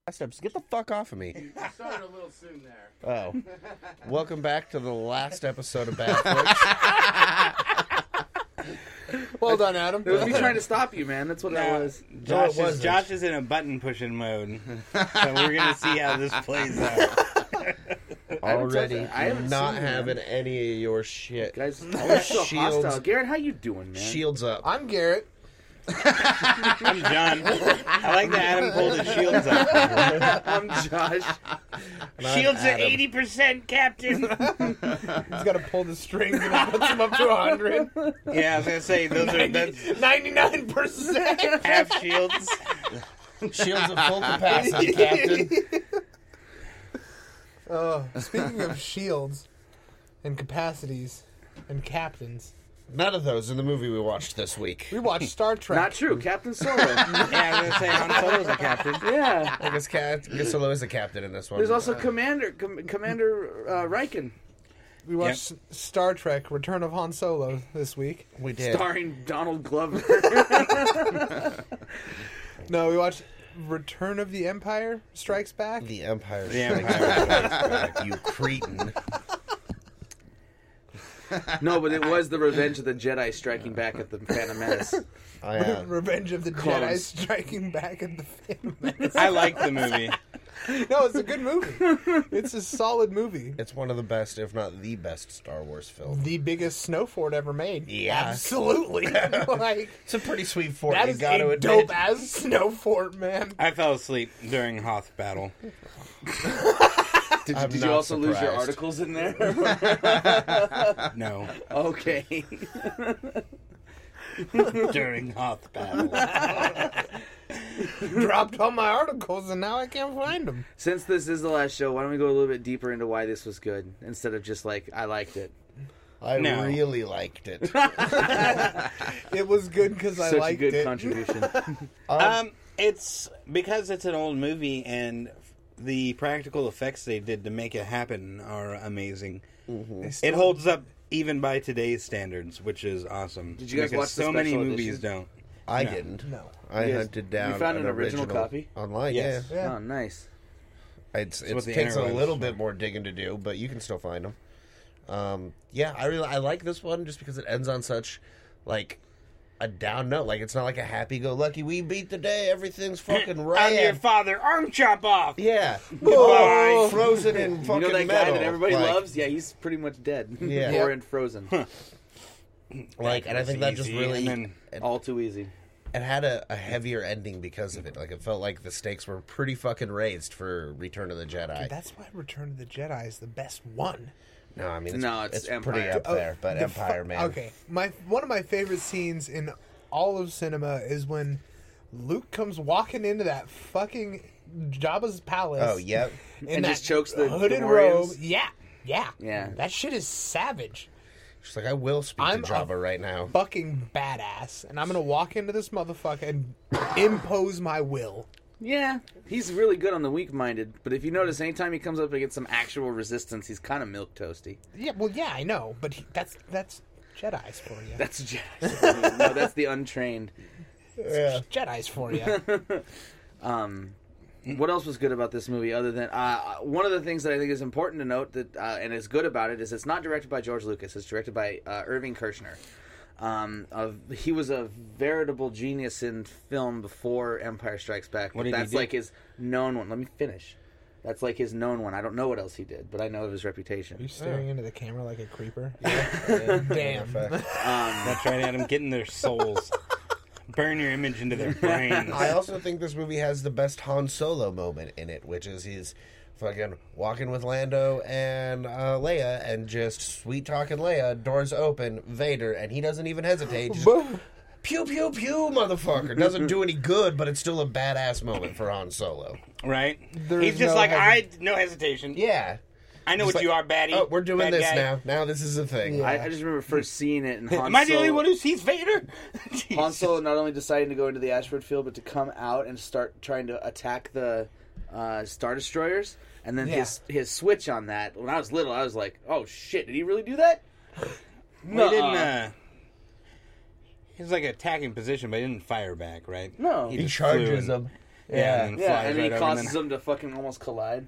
Steps, get the fuck off of me. You started a little soon there. Oh. Welcome back to the last episode of Bad Flicks. Well done, Adam. It was me trying to stop you, man. That's what that was. Josh is in a button pushing mode. So we're gonna see how this plays out. Already I haven't not seen it, having any of your shit. Guys, I'm so Shields. hostile. Garrett, how you doing, man? Shields up. I'm Garrett. I'm John. I like that Adam pulled his shields up. I'm Josh. And I'm Shields are Adam. 80%, Captain. He's got to pull the strings and it puts him up to 100. Yeah, I was gonna say that's 99%. half shields. Shields at full capacity, Captain. Speaking of shields and capacities and captains, None of those in the movie we watched this week. we watched Star Trek. Not true. Captain Solo. Yeah, I was gonna say Han Solo's a captain. Yeah. I guess Solo is the captain in this one. There's also Commander Riken, We watched Star Trek Return of Han Solo this week. we did. starring Donald Glover. No, we watched Return of the Empire Strikes Back. The Empire The Strikes Empire. Back, you cretin. No, but it was the Revenge of the Jedi striking back at the Phantom Menace. Revenge of the Close. Jedi Striking Back at the Phantom Menace. I like the movie. No, it's a good movie. It's a solid movie. It's one of the best, if not the best, Star Wars film. The biggest snow fort ever made. Yeah. Absolutely. Like, It's a pretty sweet fort, that you is gotta a admit. dope-ass snow fort, man. I fell asleep during Hoth battle. I'm Did not you also lose your surprised. articles in there? No. Okay. During Hoth battle. Dropped all my articles and now I can't find them. Since this is the last show, why don't we go a little bit deeper into why this was good instead of just like, I liked it. I No. really liked it. It was good because I Such a liked good it. contribution. It's because it's an old movie and the practical effects they did to make it happen are amazing. It holds up even by today's standards, which is awesome. Did you guys Because watch the so many special movies edition? don't. I No. didn't. No. I Yes. hunted down You found an an original copy? online. Yes. Yeah, Yeah. Oh, nice. it what the takes a interwebs little are. bit more digging to do, but you can still find them. Yeah, I like this one just because it ends on such like a down note. Like it's not like a happy-go-lucky. We beat the day. Everything's fucking I'm your right. father. Arm chop off. Yeah, Goodbye. frozen in fucking You know that metal. guy that everybody Like- loves? Yeah, he's pretty much dead. Yeah. Or in Frozen. Like, and I think that just Easy, really and then- All too easy. it had a heavier ending because of it. Like it felt like the stakes were pretty fucking raised for Return of the Jedi. That's why Return of the Jedi is the best one. No, I mean No, it's pretty Empire. up there, but The Empire, man. Okay, one of my favorite scenes in all of cinema is when Luke comes walking into that fucking Jabba's palace. Oh, yep. in And that just chokes the hooded Gamorreans. robe. Yeah. Yeah. That shit is savage. She's like, I will speak I'm to Jabba right now. Fucking badass, and I'm gonna walk into this motherfucker and impose my will. Yeah, he's really good on the weak-minded, but if you notice, anytime he comes up against some actual resistance, he's kind of milquetoasty. Yeah, well, yeah, I know, but that's Jedi's for you. That's Jedi. No, that's the untrained. Yeah. Jedi's for you. What else was good about this movie other than one of the things that I think is important to note that and is good about it is it's not directed by George Lucas. It's directed by Irving Kershner. He was a veritable genius in film before Empire Strikes Back. What But did he that's do? like his known one. Let me finish. That's like his known one. I don't know what else he did, but I know of his Are you reputation. staring into the camera like a creeper? Damn. Damn. That's right, Adam. Get in their souls. Burn your image into their brains. I also think this movie has the best Han Solo moment in it, which is he's fucking walking with Lando and Leia and just sweet talking Leia, doors open, Vader, and he doesn't even hesitate. Just pew, pew, pew, motherfucker. Doesn't do any good, but it's still a badass moment for Han Solo. Right? There's He's just no like, no hesitation. Yeah. I know Just what like, you are, baddie. Oh, we're doing Bad this guy. now. Now this is a thing. Yeah. I just remember first seeing it, and Han Am I the Solo- only one who sees Vader? Han Solo not only deciding to go into the Ashford field, but to come out and start trying to attack the Star Destroyers. And then Yeah. his switch on that, when I was little, I was like, oh shit, did he really do that? No, he didn't. He was like attacking position, but he didn't fire back, right? No. He just charges flew them. Yeah. and Yeah, flies and right he over causes them. them to fucking almost collide.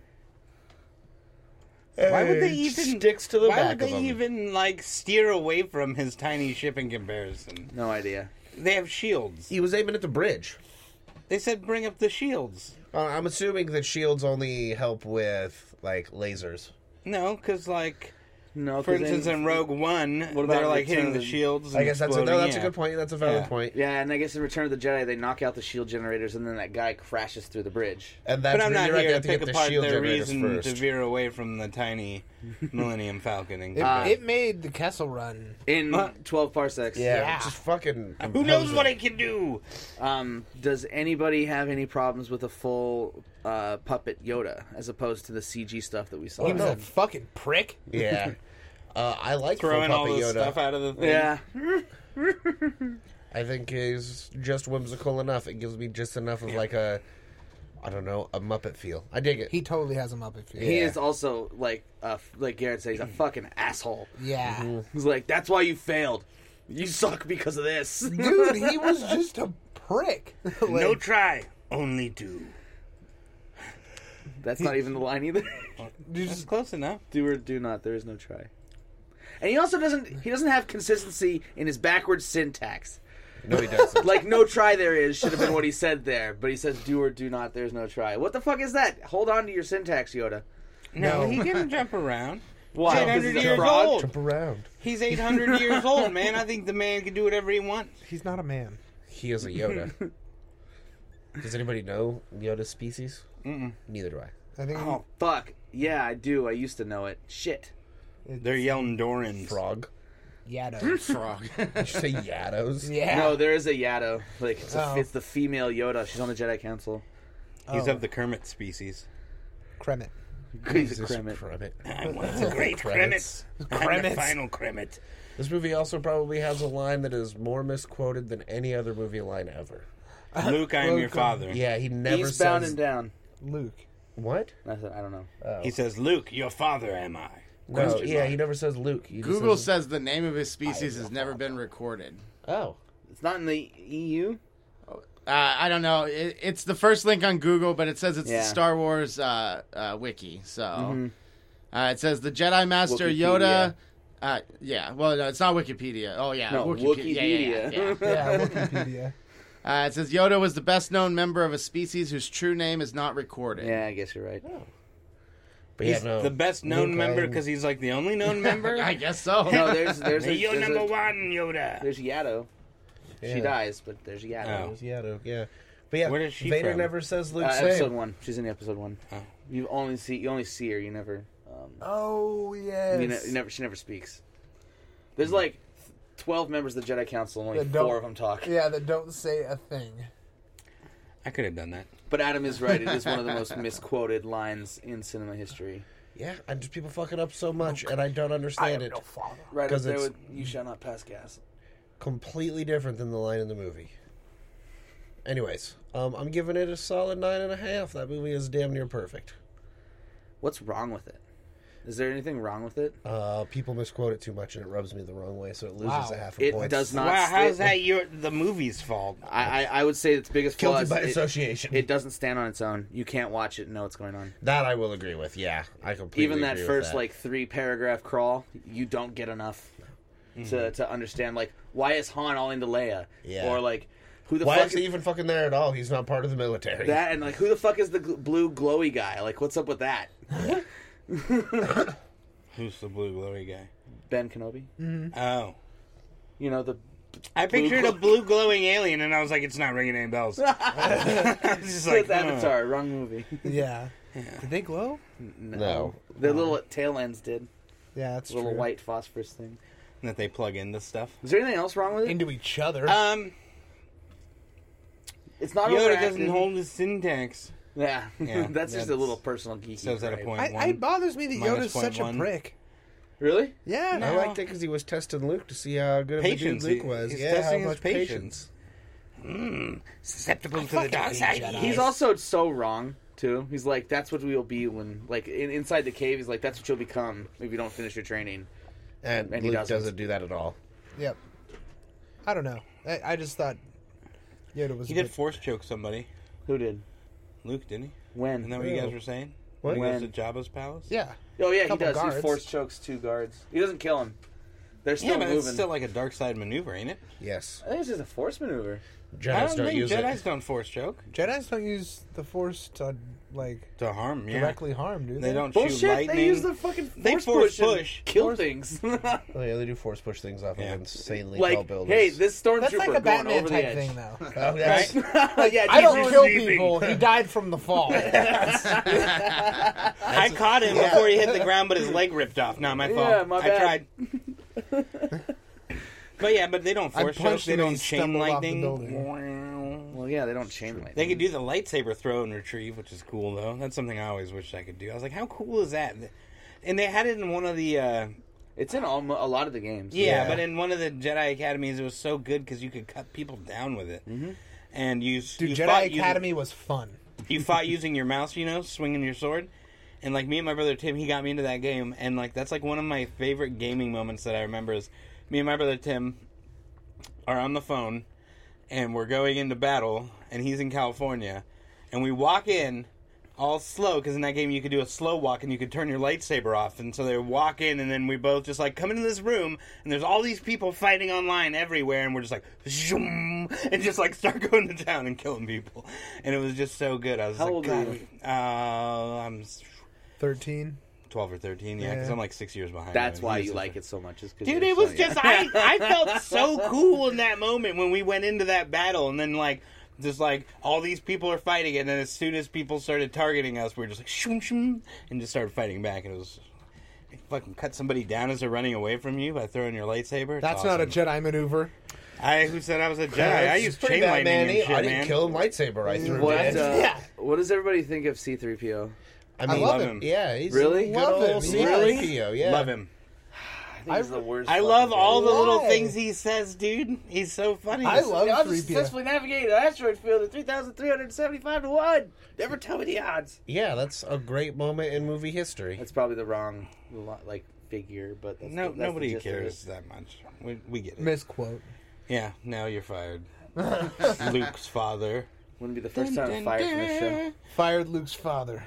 Why would they And even sticks to the Why back would of they him? even like steer away from his tiny ship in comparison? No idea. They have shields. He was aiming at the bridge. They said bring up the shields. I'm assuming that shields only help with like lasers. No, because like No, for instance in Rogue One, What they're about like hitting Return the of the- shields. I And guess that's exploding, a good point. That's a valid Yeah. point. Yeah, and I guess in Return of the Jedi, they knock out the shield generators, and then that guy crashes through the bridge. And that's But I'm not you're right, they here have to to pick get the apart shield their generators reason first. to veer away from the tiny Millennium Falcon. It made the Kessel Run. In Huh? 12 parsecs. Yeah, Yeah. just fucking. Who knows imposing. what it can do? Does anybody have any problems with a full puppet Yoda as opposed to the CG stuff that we saw? He was a fucking prick. Yeah, I like Throwing full all puppet the Yoda. stuff out of the thing. Yeah. I think he's just whimsical enough. It gives me just enough of like a, I don't know, a Muppet feel. I dig it. He totally has a Muppet feel. He Yeah. is also, like Garrett said, he's a fucking asshole. Yeah. He's like, that's why you failed. You suck because of this. Dude, he was just a prick. Like, No try, only do. That's not even the line either. That's close enough. Do or do not. There is no try. And he also doesn't have consistency in his backwards syntax. No, he doesn't. Like, no try there is should have been what he said there, but he says do or do not, there's no try. What the fuck is that? Hold on to your syntax, Yoda. No, No. he can jump around. Why? He's 800 Because he's a years frog? old. Jump around. He's 800 years old, man. I think the man can do whatever he wants. He's not a man. He is a Yoda. Does anybody know Yoda's species? Neither do I. I think Oh, fuck. Yeah, I do. I used to know it. Shit. They're Yeldorans. Frog. Yados. Frog. Did you say Yados? Yeah. No, there is a Yato. Like, Oh. it's the female Yoda. She's on the Jedi Council. He's Oh. of the Kermit species. Kremet. He's a Jesus Kremet. Kremet. I'm one of the great Kremits. I'm the Kremits. final Kremit. This movie also probably has a line that is more misquoted than any other movie line ever. Luke, I am your father. Yeah, he never Eastbound says... and down. Luke. What? I said, I don't know. He says, Luke, your father am I. No, Question yeah, mark. he never says Luke. He just Google says... says the name of his species has never been recorded. Oh. It's not in the EU? I don't know. It's the first link on Google, but it says it's Yeah. the Star Wars wiki. So it says the Jedi Master Wikipedia. Yoda. Yeah, well, no, it's not Wikipedia. Oh, yeah. No, Wikipedia. Yeah. Yeah, Wikipedia. It says Yoda was the best known member of a species whose true name is not recorded. Yeah, I guess you're right. But He's yeah, no. the best known Luke, member I'm- because he's like the only known member. I guess so. No, there's You're there's number one, Yoda. There's Yato. Yeah. She dies, but there's Yato. Oh. There's Yato, yeah. But yeah, Where is she Vader from? never says Luke's Episode name. 1. She's in episode 1. Oh. You only see her. You never. Oh, yes. She never speaks. There's like 12 members of the Jedi Council, and only That don't- 4 of them talk. Yeah, that don't say a thing. I could have done that. But Adam is right. It is one of the most misquoted lines in cinema history. Yeah, and just people fucking up so much, and I don't understand it. father. Right up 'Cause there it's- with "You shall not pass gas." Completely different than the line in the movie. Anyways, I'm giving it a solid 9.5. That movie is damn near perfect. What's wrong with it? Is there anything wrong with it? People misquote it too much, and it rubs me the wrong way, so it loses Wow. a half a It point. does not. Wow, how's sta- that the movie's fault? I would say its biggest flaw Guilty is by it, association. it doesn't stand on its own. You can't watch it and know what's going on. That I will agree with. Yeah, I completely Even that agree with first that. like 3-paragraph crawl, you don't get enough to understand like why is Han all into Leia, Yeah. or like who the Why fuck is he even fucking there at all? He's not part of the military. that, and like who the fuck is the blue glowy guy? Like what's up with that? Who's the blue glowy guy? Ben Kenobi, Oh. you know the I pictured glow- a blue glowing alien, and I was like, it's not ringing any bells. I was just like, It's Avatar, wrong movie. Yeah. Did they glow? No. The little tail ends did. Yeah, that's Little true. white phosphorus thing. that they plug into stuff. Is there anything else wrong with it? Into each other. It's not Yoda overacted. doesn't hold his syntax. Yeah, Yeah, that's just a that's- little personal geeky. Says at a gripe. point I, one. it bothers me that minus Yoda's such a 0.1. prick. Really? Yeah. I liked it because he was testing Luke to see how good of a dude Patience. Luke was. He's yeah, testing how his much patience. Susceptible to the fucking dark hate side. Jedi. He's also so wrong too. He's like, that's what we will be when, like, inside the cave. He's like, that's what you'll become if you don't finish your training. And And he Luke doesn't. doesn't do that at all. Yep. I don't know. I just thought Yoda was. He a did bit- force choke somebody. Who did? Luke, didn't he? When? Isn't that what you guys were saying? What? He When? goes to Jabba's palace? Yeah. Oh yeah, he Couple does. guards. He force chokes 2 guards. He doesn't kill him. They're still Yeah, but moving. it's still like a dark side maneuver, ain't it? Yes. I think it's just a force maneuver. I Jedi's don't don't think use Jedi's it. don't force choke Jedi's don't use the Force to, to harm. Yeah, directly harm, do they? they don't shoot Bullshit! lightning. They use the fucking force, They force and push. kill things. Oh, yeah, they do force push things off Yeah. of insanely tall like, buildings. hey, this stormtrooper That's like a going Batman over the type edge. thing, though. Oh, that's- Yeah, I don't Jesus. kill people. He died from the fall. I caught him before he hit the ground, but his leg ripped off. Not my fault. Yeah, my I bad. tried. But yeah, but they don't I force choke. punched They him and don't he chain stumbled off the lightning. building. Well, yeah, they don't chain lightning. They could do the lightsaber throw and retrieve, which is cool though. That's something I always wished I could do. I was like, how cool is that? And they had it in one of the. It's in a lot of the games. Yeah, Yeah. but in one of the Jedi Academies, it was so good because you could cut people down with it. And you, Dude, you Jedi fought Academy was fun. you fought using your mouse, swinging your sword. And like me and my brother Tim, he got me into that game, and like that's like one of my favorite gaming moments that I remember is me and my brother Tim are on the phone, and we're going into battle, and he's in California, and we walk in all slow because in that game you could do a slow walk and you could turn your lightsaber off, and so they walk in, and then we both just like come into this room, and there's all these people fighting online everywhere, and we're just like zoom, and just like start going to town and killing people, and it was just so good. I was How like, old God, are you? I'm 13. 12 or 13, yeah, because Yeah. I'm like 6 years behind. That's him. why He's you a- like it so much. Is 'cause Dude, you're it was so just young. I felt so cool in that moment when we went into that battle, and then like just like all these people are fighting, and then as soon as people started targeting us, we were just like shoom shoom, and just started fighting back, and it was fucking cut somebody down as they're running away from you by throwing your lightsaber. It's That's not a awesome. Jedi maneuver. Who said I was a Jedi? Yeah, I it's used pretty chain bad, lightning man. and shit, I didn't man. kill him lightsaber. I threw him What, dead. Yeah. what does everybody think of C-3PO? I I mean, love him. Yeah, he's Really? good Love old him. C-3PO, yeah. Love him. I think he's the worst. I love fucking all dude. the little Why? things he says, dude. He's so funny. I love Y'all 3PO. successfully navigated an asteroid field at 3,375 to 1. Never tell me the odds. Yeah, that's a great moment in movie history. That's probably the wrong like figure, but that's No, the, that's nobody the gist of cares it. that much. We get it. Misquote. Yeah, now you're fired. Luke's father. Wouldn't be the first time I'm fired from this show. Fired Luke's father.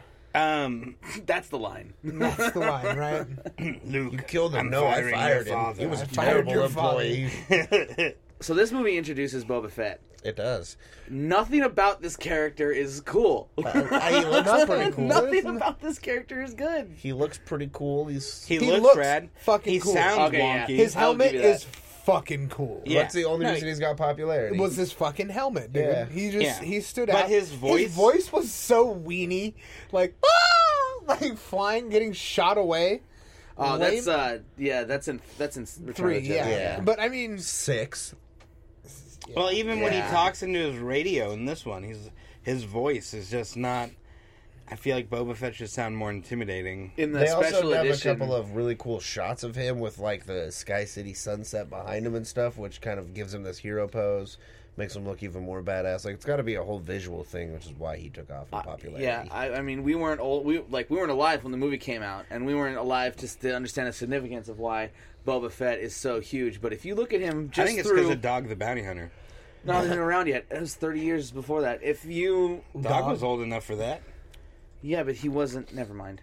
That's the line. That's the line, right? Luke, You killed him. I'm No, I firing fired your him. father. He was I a fired terrible your father. employee. So this movie introduces Boba Fett. It does. Nothing about this character is cool. He looks pretty cool. Nothing about this character is good. He looks pretty cool. He's. He He looks looks rad. fucking He cool. sounds Okay, yeah. wonky. His I'll helmet give you that. is fucking cool. Yeah. That's the only No, reason he's got popularity. It was his fucking helmet, dude. Yeah. He just Yeah. he stood But out. his voice- was so weenie, like like flying, getting shot away. Oh, Lame. that's in Return 3, of the Jedi. yeah. Yeah. But I mean, 6. Well, even when he Yeah. talks into his radio in this one, his voice is just not. I feel like Boba Fett should sound more intimidating. In the They special also have edition, a couple of really cool shots of him with like the Sky City sunset behind him and stuff, which kind of gives him this hero pose, makes him look even more badass. Like it's got to be a whole visual thing, which is why he took off in popularity. yeah, I mean, we weren't old. We weren't alive when the movie came out, and we weren't alive to understand the significance of why Boba Fett is so huge. But if you look at him, just I think it's through because of Dog the Bounty Hunter. not even around yet. It was 30 years before that. If you, Dog was old enough for that. yeah, but he wasn't. Never mind.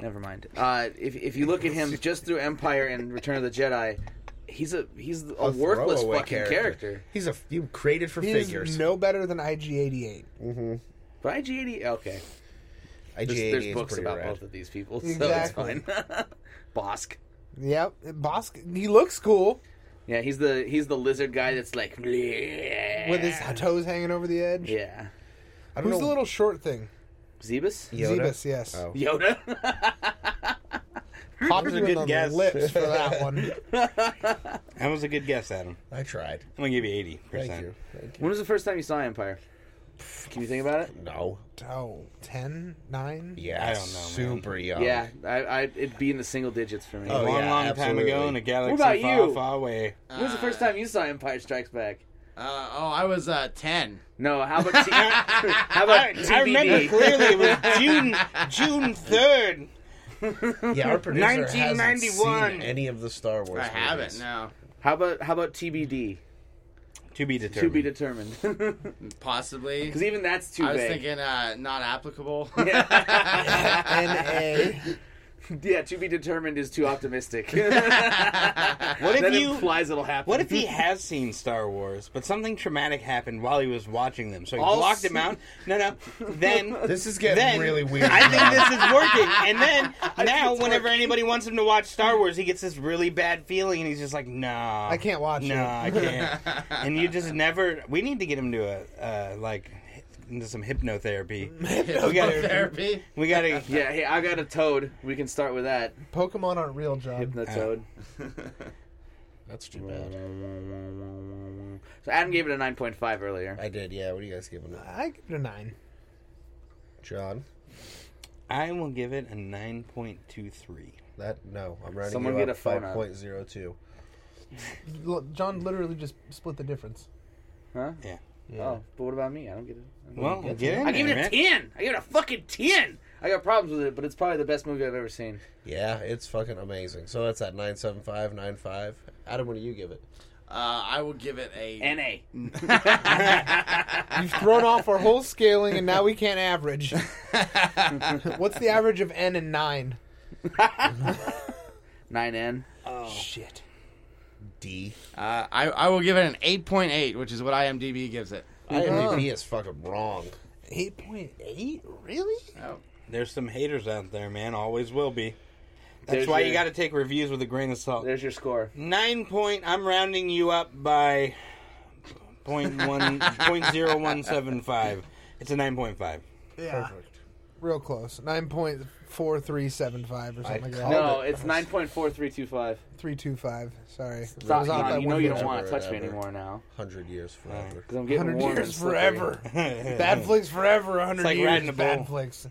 If you look at him just through Empire and Return of the Jedi, he's a worthless throwaway fucking character. He's you created for he's figures. no better than IG-88. But IG-80, okay. IG-88 There's is books pretty about rad. both of these people, so Exactly. it's fine. Bosk. Yep, Bosk. He looks cool Yeah, he's the lizard guy that's like with his toes hanging over the edge. yeah. I don't Who's know. the little short thing? Zebus? Yoda? Zebus, yes. Oh. Yoda? Popped was a you in good the guess. lips for that one. That was a good guess, Adam. I tried. I'm gonna give you 80%. Thank you. When was the first time you saw Empire? Can you think about it? No. Oh, 10, 9? Yeah, I don't know, man. Super young. Yeah, it'd be in the single digits for me. Oh, Long, yeah, long time absolutely. ago in a galaxy What about far, you? far away. When was the first time you saw Empire Strikes Back? I was 10. No, how about how about TBD? I remember clearly it was June 3rd. Yeah, our producer hasn't 1991. seen any of the Star Wars I haven't. movies. No. How about TBD? To be determined. To be determined. Possibly. Because even that's too I was vague. thinking not applicable. N-A. Yeah, to be determined is too optimistic. What if that you? implies it'll happen. What if he has seen Star Wars, but something traumatic happened while he was watching them, so he All blocked s- him out? No. Then This is getting then really weird. I think now. this is working. And then now, it's whenever working. anybody wants him to watch Star Wars, he gets this really bad feeling, and he's just like, "No, I can't watch No, it." I can't." And you just never. We need to get him to into some hypnotherapy. Therapy. We gotta. Yeah, hey, I got a toad. We can start with that. Pokemon aren't real, John. Hypnotoad. That's too bad. So Adam gave it a 9.5 earlier. I did, yeah. What are you guys giving it? I give it a 9. John? I will give it a 9.23. No. I'm writing Someone you get up a phone up. 5.02. John literally just split the difference. Huh? Yeah. Yeah. Oh, but what about me? I don't get it. Well, get get in I give there, it a man. 10. I give it a fucking 10. I got problems with it, but it's probably the best movie I've ever seen. Yeah, it's fucking amazing. So that's at 9.75, 9.5. Adam, what do you give it? I will give it a NA. You've thrown off our whole scaling, and now we can't average. What's the average of N and 9? 9N. Shit. D. I will give it an 8.8, which is what IMDb gives it. IMDb is fucking wrong. 8.8? Really? Oh. There's some haters out there, man. Always will be. That's There's why your- you got to take reviews with a grain of salt. There's your score. 9 point. I'm rounding you up by 0.0175. It's a 9.5. Yeah. Perfect. Real close. 9.4375 or something like that. called No, it. it's 9.4325. 325. Sorry. Stop, I was off by you know one you digit. don't want to touch me Whatever. anymore now. 100 years forever. Because I'm getting 100 warm and years slippery. forever. Bad flicks forever. 100 like years. riding a Bad bull. flicks.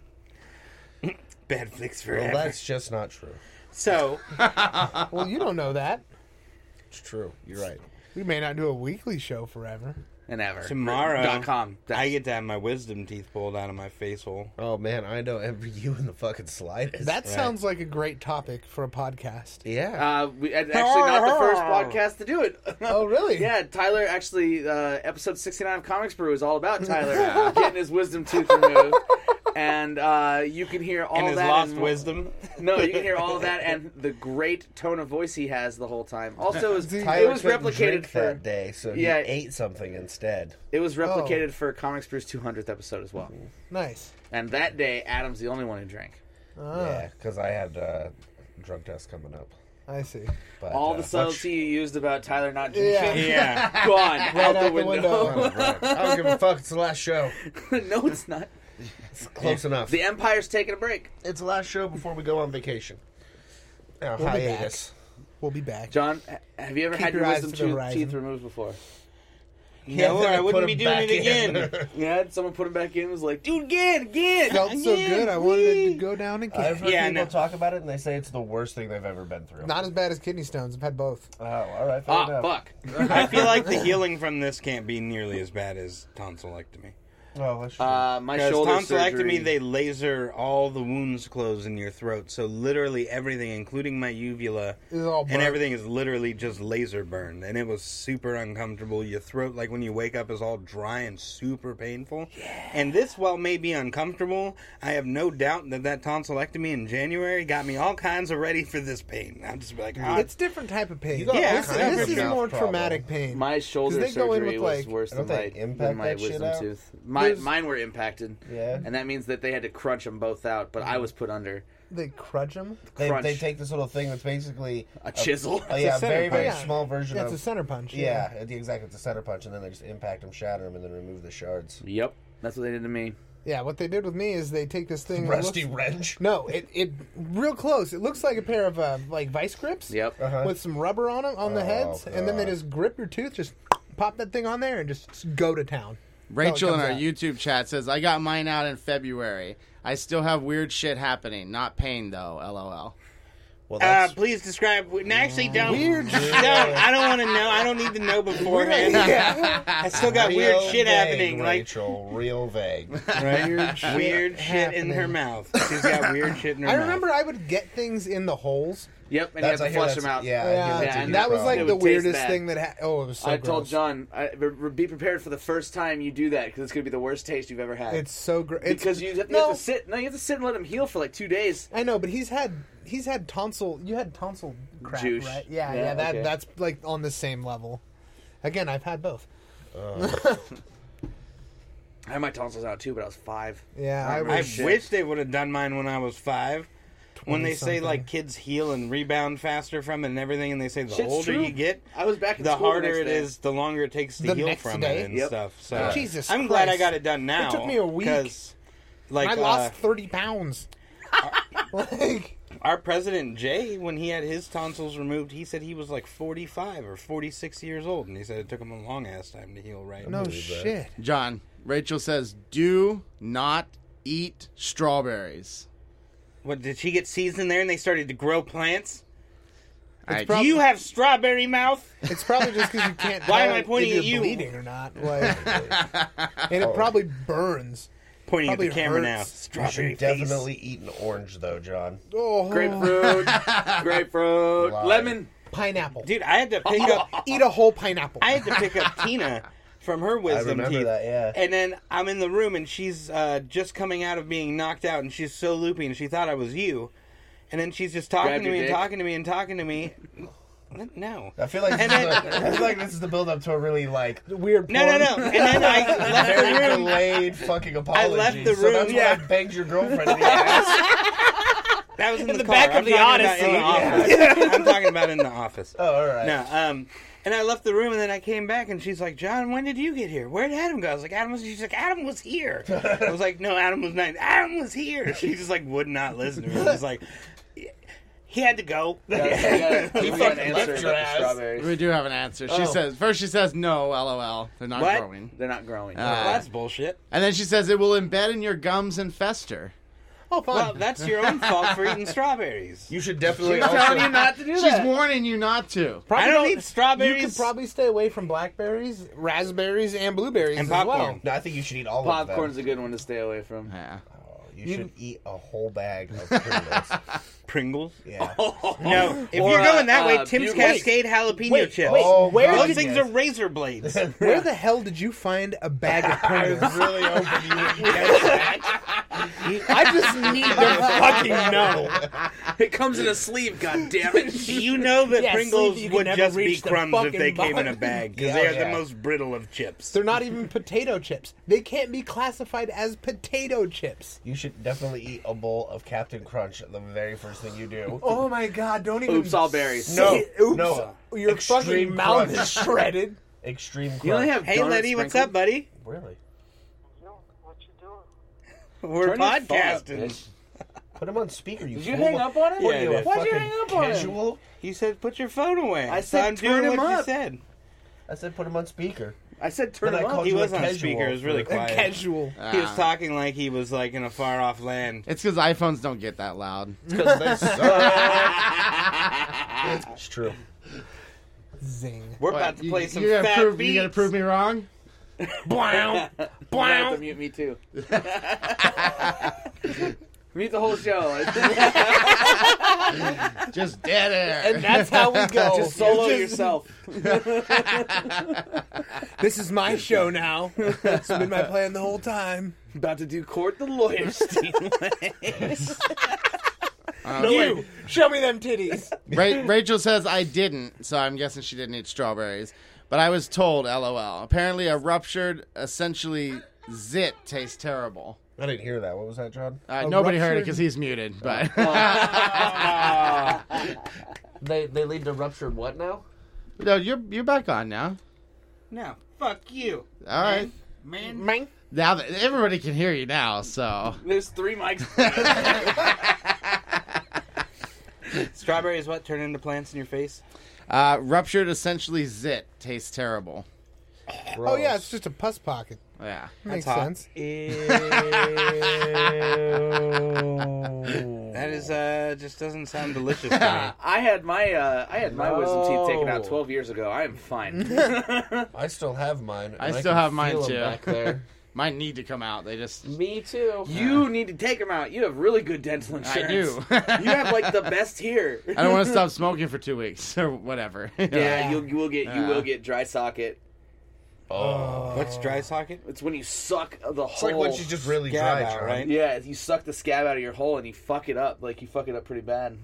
Bad flicks Well, forever. that's just not true. So, Well, you don't know that. It's true. You're right. We may not do a weekly show forever. And ever. tomorrow, .com. I get to have my wisdom teeth pulled out of my face hole. Oh, man, I know every you in the fucking slightest. That sounds like a great topic for a podcast. Yeah. Actually, not the first podcast to do it. Oh, really? Yeah, Tyler actually, episode 69 of Comics Brew is all about Tyler getting his wisdom tooth removed. And you can hear all And his that. lost and wisdom. No, you can hear all of that and the great tone of voice he has the whole time. Also, it Tyler was couldn't replicated drink for that day, so he Yeah. ate something instead. it was replicated for Comics Brew's 200th episode as well. Nice. And that day, Adam's the only one who drank. Yeah, because I had drug test coming up. I see. But, All the much- subtlety you used about Tyler not drinking, Yeah. gone out the out the window. window. Right. I don't give a fuck. It's the last show. No, it's not. It's close enough. The Empire's taking a break. It's the last show before we go on vacation. Now, We'll be hiatus. We'll be back. John, have you ever Keep had your your eyes wisdom to the horizon. teeth removed before? No, then I I wouldn't put be him doing back it again. in. Yeah, someone put him back in and was like, dude, again. Felt so good. I wanted to go down again. I've heard Yeah, people no. talk about it, and they say it's the worst thing they've ever been through. Not as bad as kidney stones. I've had both. Oh, all right. Fair enough. Fuck. I feel like the healing from this can't be nearly as bad as tonsillectomy. Oh, that's true. My Because shoulder tonsillectomy, surgery. they laser all the wounds closed in your throat. So literally everything, including my uvula, It's all and burnt. everything is literally just laser burned. And it was super uncomfortable. Your throat, like when you wake up, is all dry and super painful. Yeah. And this, while may be uncomfortable, I have no doubt that tonsillectomy in January got me all kinds of ready for this pain. I'm just like, It's different type of pain. You got Yeah, this, all kinds this of is mouth more problem. traumatic pain. My shoulder 'Cause they go in surgery with, was like- worse Don't than they my, impact than my that shit wisdom out? tooth. There's- Mine were impacted. Yeah. And that means that they had to crunch them both out, but I was put under They crunch them. crunch. They take this little thing that's basically a chisel. Oh yeah, a center very, very punch. small version Yeah, of. it's a center punch. Yeah, exactly. It's a center punch, and then they just impact them, shatter them, and then remove the shards. Yep. That's what they did to me. Yeah, what they did with me is they take this thing. that Rusty looks- wrench. No, it real close. It looks like a pair of like vice grips. Yep. Uh-huh. With some rubber on them on the Oh, heads, and then they God. just grip your tooth, just pop that thing on there, and just go to town. Rachel in comes our out. YouTube chat says, I got mine out in February. I still have weird shit happening. Not pain, though. LOL. Well, that's please describe. No, actually, don't. Weird Don't. I don't want to know. I don't need to know beforehand. Yeah. I still got weird real shit vague, happening. Rachel, real vague. Weird shit in her happening. mouth. She's got weird shit in her I mouth. remember I would get things in the holes Yep, and you have to flush them out. Yeah, I hear Yeah, that's a huge that was like It the would taste weirdest bad. thing that. It was so I gross. told John, be prepared for the first time you do that because it's going to be the worst taste you've ever had. It's so great because you have to sit. No, you have to sit and let them heal for like 2 days. I know, but he's had tonsil. You had tonsil crap, Juice. right? Yeah, Yeah, okay. that's like on the same level. Again, I've had both. I had my tonsils out too, but I was 5. Yeah, I I remember I was. wish they would have done mine when I was 5. When they say 20-something. like kids heal and rebound faster from it and everything, and they say the Shit's older true. you get, I was back in the school the harder next it day. is, the longer it takes to The heal next from day? it and Yep. stuff. So Jesus I'm glad I Christ. got it done now. It took me a week. 'cause, like I lost 30 pounds. Like, our president Jay, when he had his tonsils removed, he said he was like 45 or 46 years old, and he said it took him a long ass time to heal right. no believe that. shit. John, Rachel says, do not eat strawberries. What, did she get seeds in there and they started to grow plants? I- Do you have strawberry mouth? It's probably just because you can't. Why tell am I pointing if at you're you? bleeding or not? Like, and it probably burns. Pointing Probably at the camera hurts. You now. should Strawberry face. definitely eat an orange, though, John. Oh, grapefruit, Lie. lemon. pineapple. Dude, I had to pick up. Eat a whole pineapple. I had to pick up Tina from her I wisdom remember teeth. that, yeah. And then I'm in the room and she's just coming out of being knocked out and she's so loopy and she thought I was you. And then she's just talking Grabbed to your me and dick? talking to me and talking to me. No. I feel like this is the build up to a really like Weird. No. And then I left very the room. delayed fucking apology. left the So room, that's yeah. why I banged your girlfriend in the ass. That was in the car. back I'm of the talking about in the Odyssey. office. I'm talking about in the office. Oh, all right. No, and I left the room, and then I came back, and she's like, "John, when did you get here? Where did Adam go?" I was like, "Adam was." She's like, "Adam was here." I was like, "No, Adam was not. Adam was here." She just like would not listen to me. I was like, "He had to go." He fucking fucking answer left about your the ass. strawberries. We do have an answer. She Oh. says no, LOL. They're not What? growing. They're not growing. Well, that's bullshit. And then she says it will embed in your gums and fester. Oh, fun. Well, that's your own fault for eating strawberries. You should definitely She's telling you also. not to do She's that. warning you not to. Probably I don't eat strawberries. You could probably stay away from blackberries, raspberries, and blueberries And as popcorn. well. No, I think you should eat all Popcorn's of a good one to stay away from. Yeah. them. You should eat a whole bag of Pringles. Pringles. Yeah. No, if Or, you're going that way, Tim's Bugles. Cascade jalapeno chips. Oh, where Those did things are razor blades. Where the hell did you find a bag of I was Pringles? really hoping you wouldn't guess that. I just need to fucking know. It comes in a sleeve, god damn it. You know that Yeah, Pringles sleep, you can would never just be reach the crumbs if fucking they came in a bottom. bag because Yeah, they are yeah. the most brittle of chips. They're not even potato chips. They can't be classified as potato chips. You should definitely eat a bowl of Captain Crunch the very first thing you do. Oh my god, don't even. Oops, all berries. No, say- Oops. no. Your Extreme fucking mouth crunch. is shredded. Extreme Crunch. You only have Hey, donut Letty, what's sprinkles? up, buddy? Really? What you doing? We're Turn your phone up, podcasting. bitch. Put him on speaker. You Did you fool. hang up on him? What Yeah, are you, I a did. Why'd you fucking hang up on him? casual? He said, "Put your phone away." I So said, I'm turn doing him what you up. said. I said put him on speaker. I said turn Then him I up. called He you was a on casual speaker. It was really for- quiet. Casual. He was talking like he was like in a far off land. It's because iPhones don't get that loud. Because they suck. It's true. Zing. We're What, about to play some you gonna fat prove, beats. You gonna prove me wrong? Blam. You have to Blam. mute me too. Mute the whole show. Just dead air. And that's how we go. Just solo Just- yourself. This is my show now. It's been my plan the whole time. About to do court the lawyer, Steve. You, show me them titties. Rachel says I didn't, so I'm guessing she didn't eat strawberries. But I was told, LOL. Apparently, a ruptured, essentially zit tastes terrible. I didn't hear that. What was that, John? Nobody heard it ruptured- because he's muted. But They lead to ruptured what now? no, you're back on now. No, fuck you, All right. man. Mang. Now that everybody can hear you now, so There's 3 mics. Strawberries, what turn into plants in your face? ruptured, essentially zit tastes terrible. Oh yeah, it's just a pus pocket. Yeah. Makes hot. sense. That is just doesn't sound delicious to me. I had my wisdom teeth taken out No. 12 years ago. I am fine. I still have mine. and I still can have mine, feel 'em too. Back there. Mine need to come out. They just. Me too. You need to take them out. You have really good dental insurance. I do. You have like the best here. I don't want to stop smoking for 2 weeks or whatever. Yeah, you will get dry socket. What's dry socket? It's when you suck the It's whole. like when she's just really Scab dry, out, John. right? Yeah, you suck the scab out of your hole and you fuck it up. Like you fuck it up pretty bad.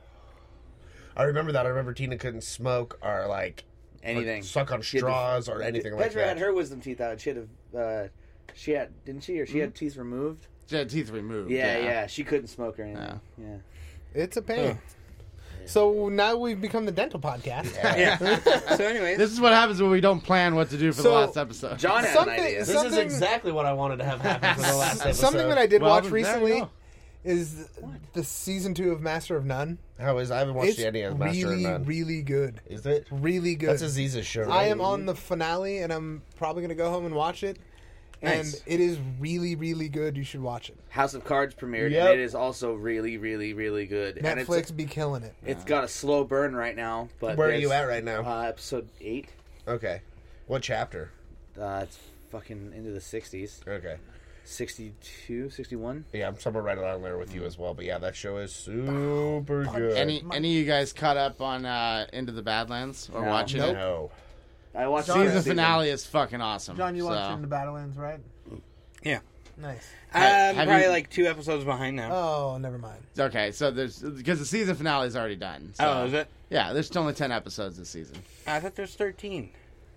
I remember that. I remember Tina couldn't smoke or like Anything. or suck on She had to- straws or anything like Petra that. had her wisdom teeth out. She had she had, didn't she? Or she had teeth removed. She had teeth removed. Yeah. She couldn't smoke or anything. Yeah. It's a pain. So now we've become the dental podcast. Yeah. So, anyways, This is what happens when we don't plan what to do for the So, last episode. John had Something- an idea. some- This is Something- exactly what I wanted to have happen for the last episode. Something that I did Well, watch there you recently go. is the season 2 of Master of None. How is? I haven't watched It's any of Master really, of None. really good. Is it? Really good. That's Aziza's show. Right? I am on the finale, and I'm probably going to go home and watch it. Nice. And it is really, really good. You should watch it. House of Cards premiered, Yep. and it is also really, really, really good. And Netflix be killing it. it's got a slow burn right now. But Where are there's, you at right now? Episode 8. Okay. What chapter? It's fucking into the 60s. Okay. 62, 61. Yeah, I'm somewhere right along there with you as well. But yeah, that show is super good. Any of you guys caught up on Into the Badlands or No. watching Nope. it? No. I watched Season finale is fucking awesome. John, you so. watched Into Battlelands, right? yeah. Nice. I'm have probably you- like 2 episodes behind now. Oh, never mind. Okay, so there's because the season finale is already done. So. Oh, is it? Yeah, there's only 10 episodes this season. I thought there's 13.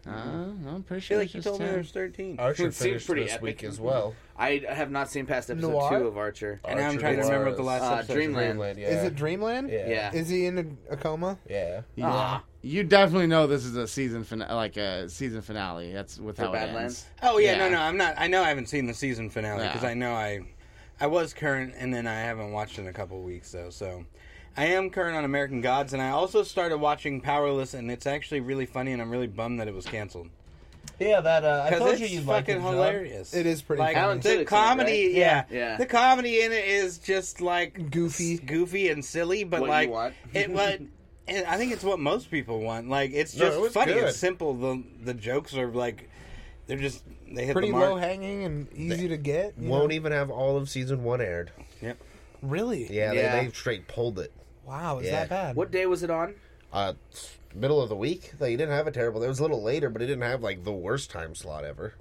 I'm pretty I sure feel like it's you just told me 10. there's 13. Archer It seems finished pretty this epic. week as well. I have not seen past episode Noir? 2 of Archer. And now I'm Archer trying to was- remember what the last episode Dreamland. Dreamland, yeah. Is it Dreamland? Yeah. Yeah. Is he in a coma? Yeah. You definitely know this is a season like a season finale. That's with For how it Badlands? ends. Oh yeah, Yeah. no, I'm not. I know I haven't seen the season finale Yeah. because I know I was current, and then I haven't watched in a couple of weeks though. So I am current on American Gods, and I also started watching Powerless, and it's actually really funny, and I'm really bummed that it was canceled Yeah, that I because told it's you you'd like it, fucking John. hilarious. It is pretty like funny. Alan the Tudyk's in it, comedy. right? Yeah, Yeah. the comedy in it is just like Goofy. and silly, but What you like want. And I think it's what most people want. Like it's No, just it was funny. good. It's simple. The jokes are like they hit Pretty the mark. low hanging and easy to get. you Won't know? even have all of season 1 aired. Yep. Really? Yeah, Yeah. They straight pulled it. Wow, is Yeah. that bad? What day was it on? Middle of the week. They didn't have it terrible. It was a little later, but it didn't have like the worst time slot ever.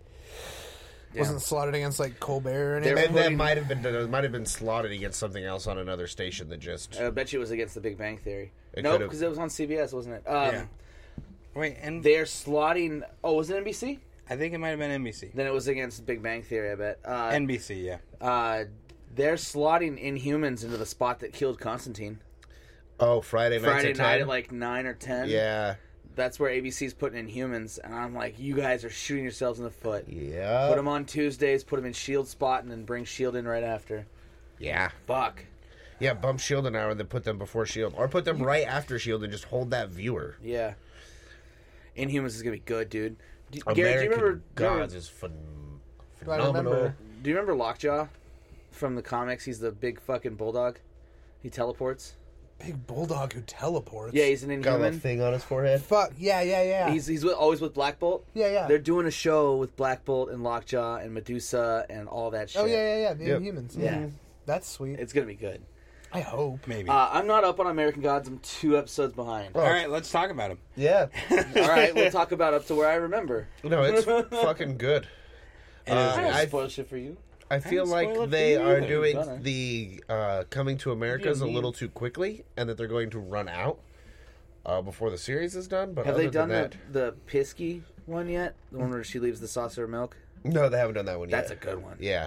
Wasn't slotted against like Colbert or They're anything? And that putting- might have been slotted against something else on another station that just. I bet you it was against the Big Bang Theory. It Nope, could've- because it was on CBS, wasn't it? Yeah. Wait, and They're slotting. Oh, was it NBC? I think it might have been NBC. Then it was against Big Bang Theory, I bet. NBC, yeah. They're slotting Inhumans into the spot that killed Constantine. Oh, Friday night. Friday night at like 9 or 10. Yeah. That's where ABC's putting Inhumans. And I'm like, you guys are shooting yourselves in the foot. Yeah. Put them on Tuesdays, put them in Shield spot, and then bring Shield in right after. Yeah. Fuck. Yeah, bump Shield an hour and then put them before Shield. Or put them right after Shield and just hold that viewer. Yeah. Inhumans is going to be good, dude. Garrett, American do you remember... Gods is Do I phenomenal. remember? Do you remember Lockjaw from the comics? He's the big fucking bulldog. He teleports. Big bulldog who teleports. Yeah, he's an Got a Inhuman. thing on his forehead. Fuck. Yeah. He's always with Black Bolt. Yeah. They're doing a show with Black Bolt and Lockjaw and Medusa and all that shit. Oh, yeah. The Yep. Inhumans. Yeah. That's sweet. It's gonna be good. I hope. Maybe. I'm not up on American Gods. I'm 2 episodes behind. All right, let's talk about him. Yeah. All right, we'll talk about up to where I remember. No, it's fucking good. I don't I spoil shit for you. I feel didn't spoil like it for they you are either, doing Gunnar. the Coming to Americas a little too quickly, and that they're going to run out before the series is done. But Have other they done than that, the Pisky one yet? The one where she leaves the saucer of milk? no, they haven't done that one yet. That's a good one. Yeah.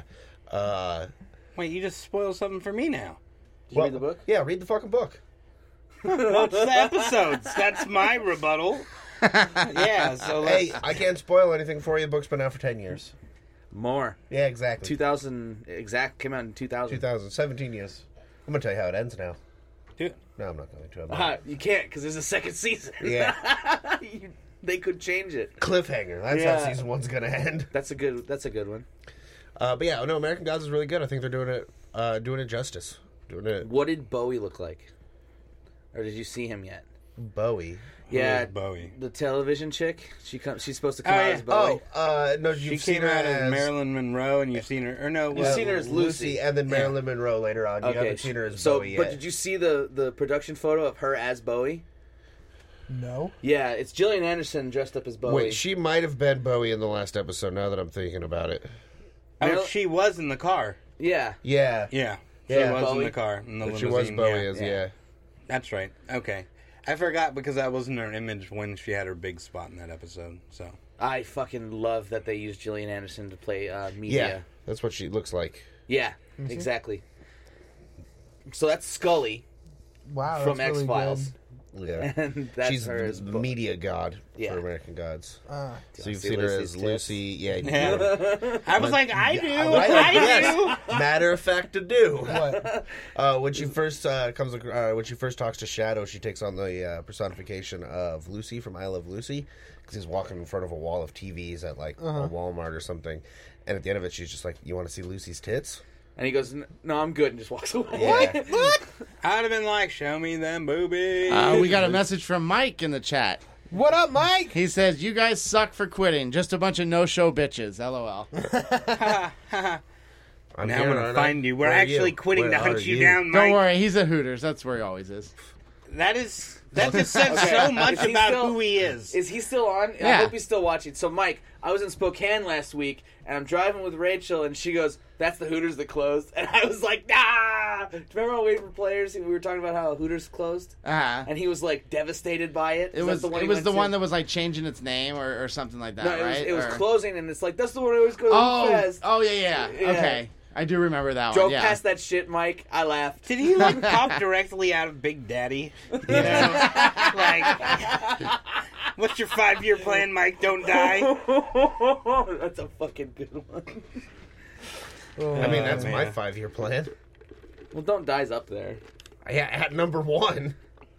Wait, you just spoiled something for me now. Did you read the book? Yeah, read the fucking book. Watch the episodes. That's my rebuttal. Yeah, so let's... Hey, I can't spoil anything for you. The book's been out for 10 years. More. Yeah, exactly. 2000 exact came out in 2000. 2017 years. I'm gonna tell you how it ends now. Do it. No, I'm not going to. I'm not. You can't because there's a second season. Yeah. They could change it. Cliffhanger. That's Yeah. how season 1's gonna end. That's a good one. But yeah, no, American Gods is really good. I think they're doing it justice. Doing it. What did Bowie look like? Or did you see him yet? Bowie. Yeah, Bowie. the television chick. She's supposed to come out as Bowie. No, She you've seen came her out as as Marilyn Monroe, and you've seen her. Or no, You've seen her as Lucy. and then Marilyn Monroe later on. You haven't seen her as Bowie yet. But did you see the production photo of her as Bowie? No. Yeah, it's Gillian Anderson dressed up as Bowie. Wait, she might have been Bowie in the last episode. Now that I'm thinking about it, Oh, she was in the car. Yeah. yeah, Yeah, she Yeah. was in Bowie. the car. In the but she limousine. was Bowie yeah. as yeah. That's right. Okay. I forgot because that wasn't her image when she had her big spot in that episode. So I fucking love that they used Gillian Anderson to play Yeah, media. that's what she looks like. Yeah, exactly. So that's Scully Wow. from that's really X-Files. Yeah, And that's she's her as the Bo- media god Yeah. for American Gods. Good. So you've see seen her Lucy's as tits? Lucy. Yeah, yeah. I was like, I do. Right? I do. Matter of fact, to do. What? When she first when she first talks to Shadow, she takes on the personification of Lucy from I Love Lucy because he's walking in front of a wall of TVs at like a Walmart or something, and at the end of it, she's just like, "You want to see Lucy's tits?" And he goes, "No, I'm good," and just walks away. Yeah. I'd have been like, show me them boobies. We got a message from Mike in the chat. What up, Mike? He says, "You guys suck for quitting. Just a bunch of no-show bitches." LOL. I'm Now here, I'm gonna aren't find I? you. We're Where are actually you? quitting Where to are hunt you down, Mike. Don't worry, he's at Hooters. That's where he always is. That just says so much Is he about still- who he is. Is he still on? I Yeah. hope he's still watching. So, Mike, I was in Spokane last week, and I'm driving with Rachel, and she goes, "That's the Hooters that closed." And I was like, "Nah!" Do you remember on Waiting for Players? We were talking about how Hooters closed? Uh-huh. And he was, like, devastated by it. It was the he one went to? that was like changing its name or something like that, No, right? it was Or- closing, and it's like, that's the one I always go to Oh, Fest. yeah. Yeah. Okay, I do remember that Drove one. Yeah. past that shit, Mike. I laughed. Did he like pop directly out of Big Daddy? You know, like, what's your 5-year plan, Mike? Don't die. That's a fucking good one. I mean, that's man. my 5-year plan. Well, Don't Die's up there. Yeah, at number 1.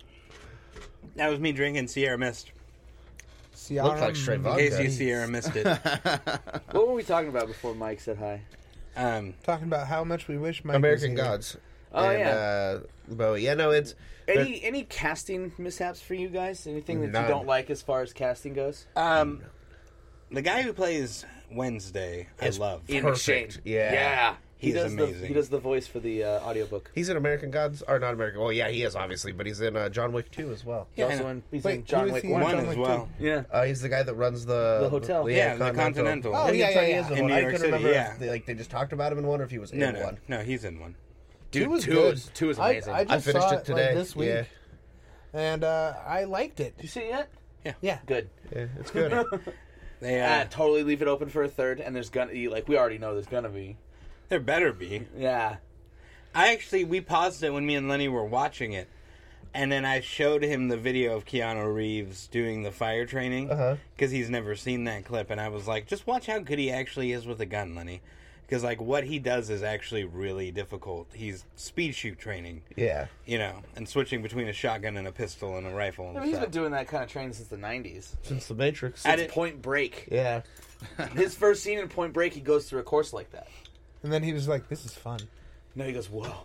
That was me drinking Sierra Mist. Looked like straight In vodka. case you Sierra missed it. What were we talking about before Mike said hi? Talking about how much we wish Mike American was here. Gods. Oh, and, yeah. Bowie. Yeah, no, it's Any casting mishaps for you guys? Anything that None. you don't like as far as casting goes? The guy who plays Wednesday, I love. Ian perfect. McShane. Yeah. He He's does amazing. he does the voice for the audiobook. He's in American Gods, or not American. Well, yeah, he is obviously, but he's in John Wick 2 as well. He's also in, he's Wait, in John who is Wick he in 1. One John as Wick well. Yeah. He's the guy that runs the hotel. Yeah, the Continental. Oh, And yeah, that's right, yeah, he yeah. is in In one. New I York couldn't City, remember yeah. if they just talked about him in one or if he was No, in one. no, he's in one. It was two good. is amazing. I I just finished saw it today. like, this week, Yeah. and I liked it. Did you see it yet? Yeah. Good. Yeah, it's good. They Totally leave it open for a third, and there's gonna like we already know there's gonna be. there better be. Yeah. We paused it when me and Lenny were watching it, and then I showed him the video of Keanu Reeves doing the fire training because he's never seen that clip, and I was like, just watch how good he actually is with a gun, Lenny. Because, like, what he does is actually really difficult. He's speed shoot training, Yeah. you know, and switching between a shotgun and a pistol and a rifle and I mean, he's stuff. been doing that kind of training since the 90s. Since The Matrix. Since Point Break. Yeah. His first scene in Point Break, he goes through a course like that. And then he was like, "This is fun." No, he goes, whoa.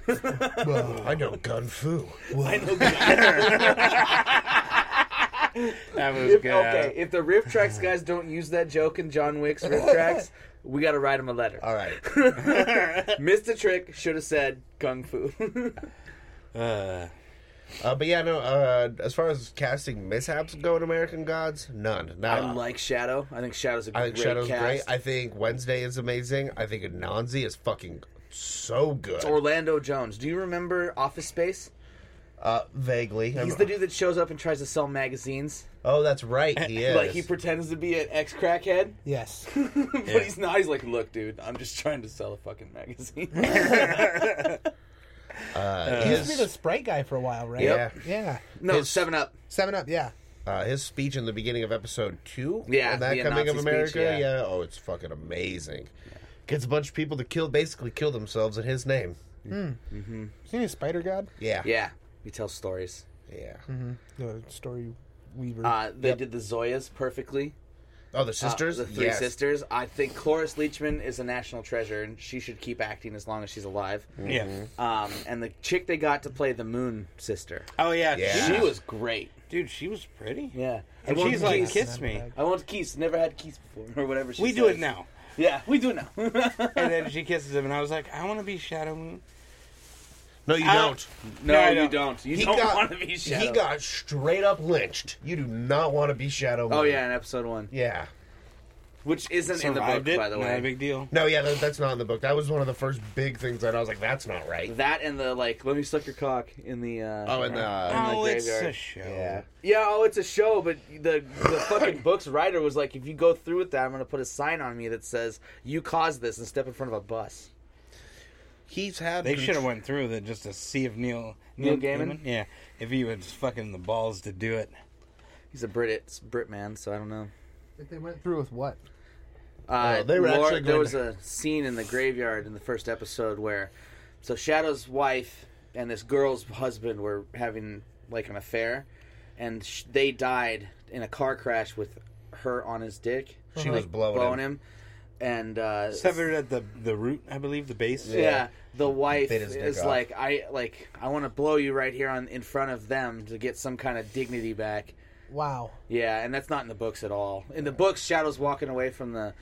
I know Gun Fu. I know. That was good. Okay, if the riff tracks guys don't use that joke in John Wick's riff tracks, we got to write him a letter. All right. Missed a trick, should have said Kung Fu. But yeah, no, as far as casting mishaps go in American Gods, none. I Not. like Shadow. I think Shadow's a I great think Shadow's cast. great. I think Wednesday is amazing. I think Anansi is fucking so good. It's Orlando Jones. Do you remember Office Space? Vaguely. He's the dude that shows up and tries to sell magazines. Oh, that's right. He is. Like, he pretends to be an ex-crackhead, Yes. but he's not. He's like, look, dude, I'm just trying to sell a fucking magazine. He used to be the Sprite guy for a while, right? Yep. Yeah. No, His- 7-Up. 7-Up, yeah. His speech in the beginning of episode 2. Yeah, and that the coming of Nazi America. speech, yeah. Oh, it's fucking amazing. Gets a bunch of people to basically kill themselves in his name. Seen a Spider God? Yeah. Yeah, he tells stories. Yeah. The story weaver. They did the Zoyas perfectly. Oh, the sisters? The three Yes. sisters. I think Cloris Leachman is a national treasure, and she should keep acting as long as she's alive. Yeah. And the chick they got to play the Moon sister, Oh yeah. Yeah. she was great. Dude, she was pretty. Yeah, And I she's want like, Keys. kiss me. I want Keys. Never had Keys before, or whatever. She We says. do it now. Yeah, we do it now. And then she kisses him, and I was like, I want to be Shadow Moon. No, you don't. no, I you don't. don't. You He don't got- want to be Shadow. He got straight up lynched. You do not want to be Shadow Moon. Oh yeah, in episode 1, Yeah. which isn't in the book, Survived it. by the Not way. a big deal. No, yeah, that's not in the book. That was one of the first big things that I was like, that's not right. That and the like, let me suck your cock in the. Oh, and the... Oh, it's graveyard. a show. yeah. Yeah, oh, it's a show, but the fucking book's writer was like, if you go through with that, I'm gonna put a sign on me that says you caused this and step in front of a bus. He's had... They should have went through with it just to see if Neil Gaiman? Yeah, if he was fucking the balls to do it. He's a Brit man, so I don't know. If they went through with what? they were actually there going was to- a scene in the graveyard in the first episode where, so Shadow's wife and this girl's husband were having like an affair, and they died in a car crash with her on his dick. She was blowing him. And Severed at the root, I believe, the base. yeah, the wife Bit his dick is off. like, I want to blow you right here in front of them to get some kind of dignity back. Wow. Yeah, and that's not in the books at all. In the books, Shadow's walking away from the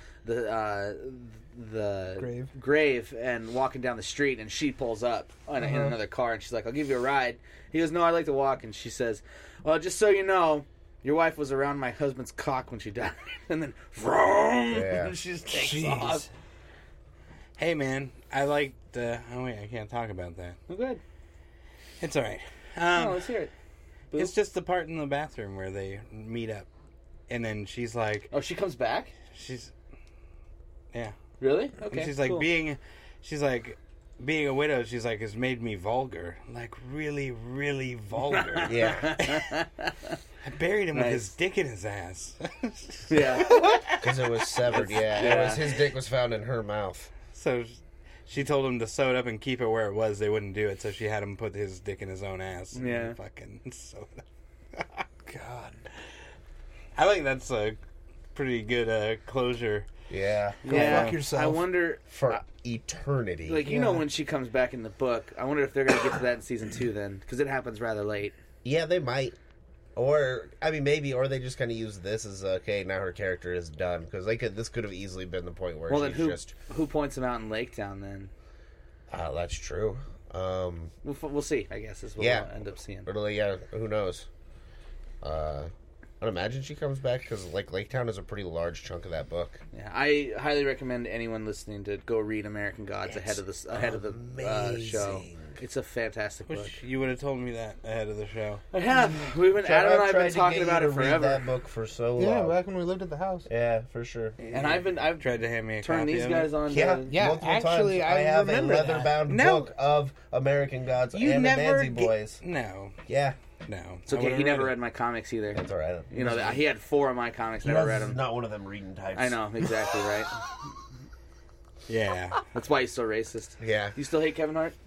grave and walking down the street, and she pulls up in another car, and she's like, "I'll give you a ride." He goes, "No, I like to walk," and she says, "Well, just so you know, your wife was around my husband's cock when she died," and then Yeah. she just takes Jeez. off. Hey, man, I liked... oh, wait, I can't talk about that. Oh, good. It's all right. No, let's hear it. It's just the part in the bathroom where they meet up. And then she's like... Oh, she comes back? She's... Yeah. Really? And Okay. she's like, cool. being a widow, she's like, has made me vulgar. Like, really, really vulgar. Yeah. I buried him with Nice. his dick in his ass. Yeah. Because it was severed, yeah. Yeah. It was, his dick was found in her mouth. So she told him to sew it up and keep it where it was. They wouldn't do it, so she had him put his dick in his own ass. and Yeah. fucking sew it up. God. I think that's a pretty good closure. Yeah. Go fuck yourself. I wonder, For eternity. like, you know, when she comes back in the book, I wonder if they're going to get to that in season 2 then, because it happens rather late. Yeah, they might. Or, I mean, maybe, or they just kind of use this as, okay, now her character is done. Because this could have easily been the point where Well, then she's who just... who points him out in Lake Town then? That's true. We'll see, I guess, is what Yeah. we'll end up seeing. But, yeah, who knows? I'd imagine she comes back because, like, Lake Town is a pretty large chunk of that book. Yeah, I highly recommend anyone listening to go read American Gods ahead of the show. amazing. It's a fantastic book. Wish you would have told me that ahead of the show. I have. Adam and I have been talking about it Read forever. that book for so Yeah, long. back when we lived at the house. Yeah, for sure. And I've Tried to hand me a turned copy these of guys it. on. Yeah, to- Yeah, multiple actually, times. I have a remember that. leather-bound No. book of American Gods You and never the Manzi Boys. No, Yeah, no. It's okay. He never read my comics either. that's all right. You know, he had 4 of my comics. Never read them. Not one of them reading types. I know exactly right. Yeah. That's why he's so racist. Yeah. You still hate Kevin Hart?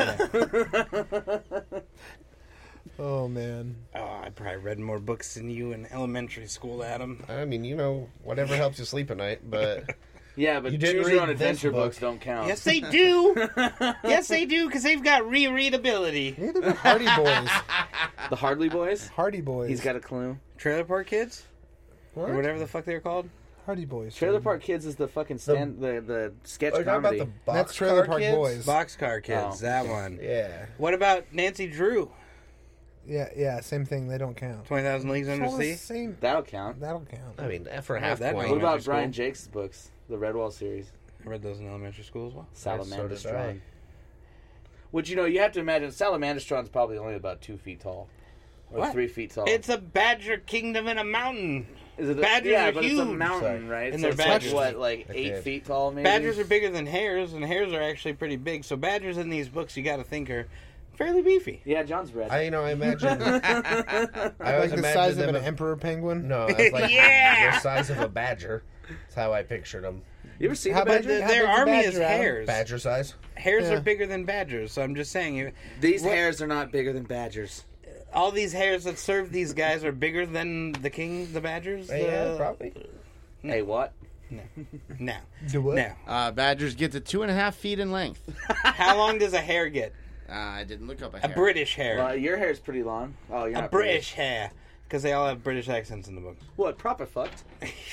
Oh, man. Oh, I probably read more books than you in elementary school, Adam. I mean, whatever helps you sleep at night, but Yeah, but You didn't choose read your own this adventure book. books don't count. Yes, they do. Yes, they do, because they've got rereadability. Neither the Hardy Boys. The Hardley Boys. Hardy Boys. He's got a clue. Trailer Park Kids? What? Or whatever the fuck they were called? Hardy Boys. Trailer Park Kids is the fucking the sketch are you talking about comedy. the That's Trailer Boxcar Park Kids? Boys. Boxcar Kids, Oh, that okay. one. Yeah. What about Nancy Drew? Yeah, same thing. They don't count. 20,000 Leagues It's Under all the Sea? same. That'll count. That'll count. I mean, for a I half read that point. one. What about Elementary Brian school. Jakes' books? The Redwall series. I read those in elementary school as well. Salamanderstron. did I. Which, you have to imagine, Salamanderstron's probably only about 2 feet tall. Or What? 3 feet tall. It's a badger kingdom in a mountain. Is it badgers yeah, are but it's a huge. mountain, Sorry. right? And So they're it's like, badgers. what, like I 8 did. feet tall, maybe? Badgers are bigger than hares, and hares are actually pretty big. So badgers in these books, you got to think, are fairly beefy. Yeah, John's read. I imagine. I always Like the imagine size of them an emperor penguin. No, it's like Yeah! the size of a badger. That's how I pictured them. You ever seen How a about badger? How Their big's a army is badger, Adam? hares. Badger size. Hares Yeah. are bigger than badgers, so I'm just saying, These What- hares are not bigger than badgers. all these hares that serve these guys are bigger than the king, the badgers. Yeah, probably. Hey, what? No. Do what? No. Badgers get to 2.5 feet in length. How long does a hair get? I didn't look up a A hair. British hair. Well, your hair's pretty long. Oh, you're A not British hair. Because they all have British accents in the book. What? Proper fucked.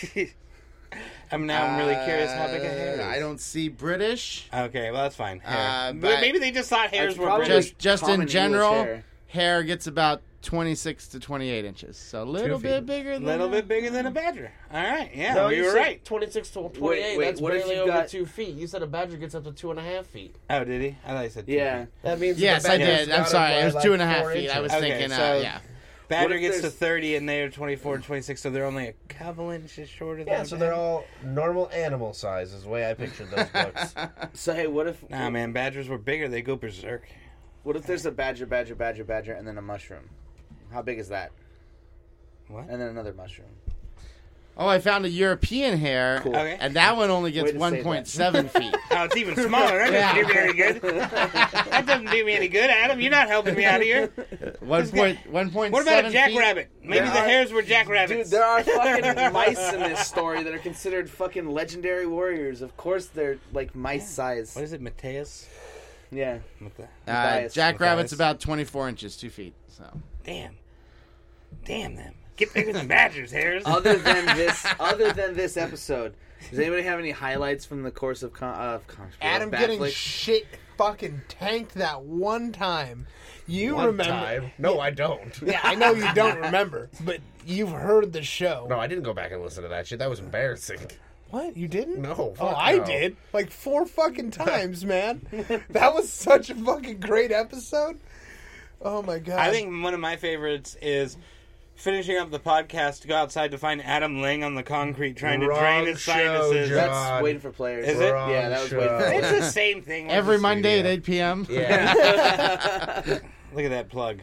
I'm really curious how big a hair is. I don't see British. Okay, well, that's fine. Hair. But- Maybe they just thought hairs It's were probably British. Just common in English general, hair. gets about 26 to 28 inches. So a little 2 bit feet. bigger A than little bit bigger than a badger. All right, yeah, No, we you were said right. 26 to 28. Wait, That's what if barely you've over got- 2 feet. You said a badger gets up to 2.5 feet. Oh, did he? I thought he said 2 Yeah. feet. That means Yes, the I Badgers did. I'm got sorry. by It was like 2.5 4 feet. I was inches. Okay, thinking, so- yeah. Badger if gets to there's- 30 and they're 24 and 26, so they're only a couple inches shorter than Yeah, a so they're badger. all normal animal size is the way I pictured those books. So hey, what if? Nah, man, badgers were bigger. They go berserk. What if there's a badger, and then a mushroom? How big is that? What? And then another mushroom. Oh, I found a European hare, Cool. Okay. and that one only gets Way to say that. 1.7 feet. Oh, it's even smaller. That doesn't do me any good. That doesn't do me any good, Adam. You're not helping me out here. 1.7 What about a feet? jackrabbit? Maybe There the are- hares were Dude, jackrabbits. there are fucking mice in this story that are considered fucking legendary warriors. Of course, they're like mice size. What is it, Mateus? Yeah. What the? Matthias. Jackrabbit's Matthias. about 24 inches, 2 feet. So Damn them. Get bigger than badgers, hares. Other than this episode, does anybody have any highlights from the course of Adam Batflick? getting shit fucking tanked that one time. You One remember? time. No, I don't. Yeah, I know you don't remember, but you've heard the show. No, I didn't go back and listen to that shit. That was embarrassing. What? You didn't? No, Oh, fuck I no. did. Like 4 fucking times, man. That was such a fucking great episode. Oh my god. I think one of my favorites is finishing up the podcast to go outside to find Adam laying on the concrete trying to Wrong drain his show, sinuses. John. That's waiting for players. Is it? Wrong Yeah, that was show. waiting for It's players. the same thing. every Monday at yeah. 8 p.m. Yeah. Look at that plug.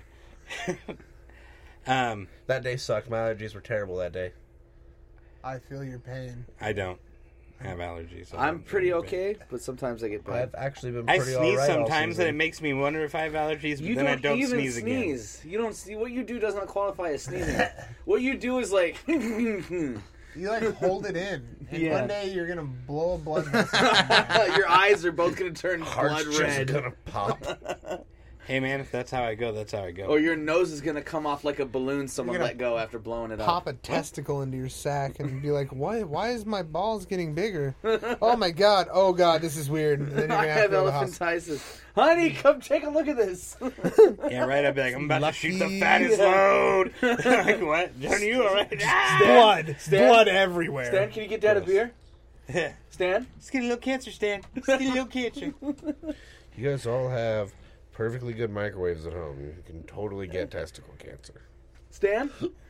That day sucked. My allergies were terrible that day. I feel your pain. I don't have allergies. so I'm pretty don't- okay, but sometimes I get bad. I've actually been I pretty sneeze alright all sometimes, and it season. makes me wonder if I have allergies. But You then don't I don't even sneeze again. sneeze. You don't see what you do does not qualify as sneezing. What you do is like You like hold it in, and Yeah. one day you're gonna blow a blood vessel. your eyes are both going to turn Heart's blood just red. gonna pop. Hey man, if that's how I go, that's how I go. Or your nose is going to come off like a balloon someone You're gonna let go after blowing it Pop up. a testicle into your sack and be like, "Why is my balls getting bigger? Oh my god! Oh god, this is weird." And then you're I gonna have have to go to the hospital. elephantiasis. Honey, come take a look at this. Yeah, right. I'd be like, I'm about to shoot the Lucky. fattest load. Like what? Johnny, you all right? Ah! Blood, Stan? blood everywhere. Stan, can you get Dad a beer? Stan? Let's get a little cancer, Stan. Let's get a little cancer. You guys all have perfectly good microwaves at home. You can totally get testicle cancer. Stan?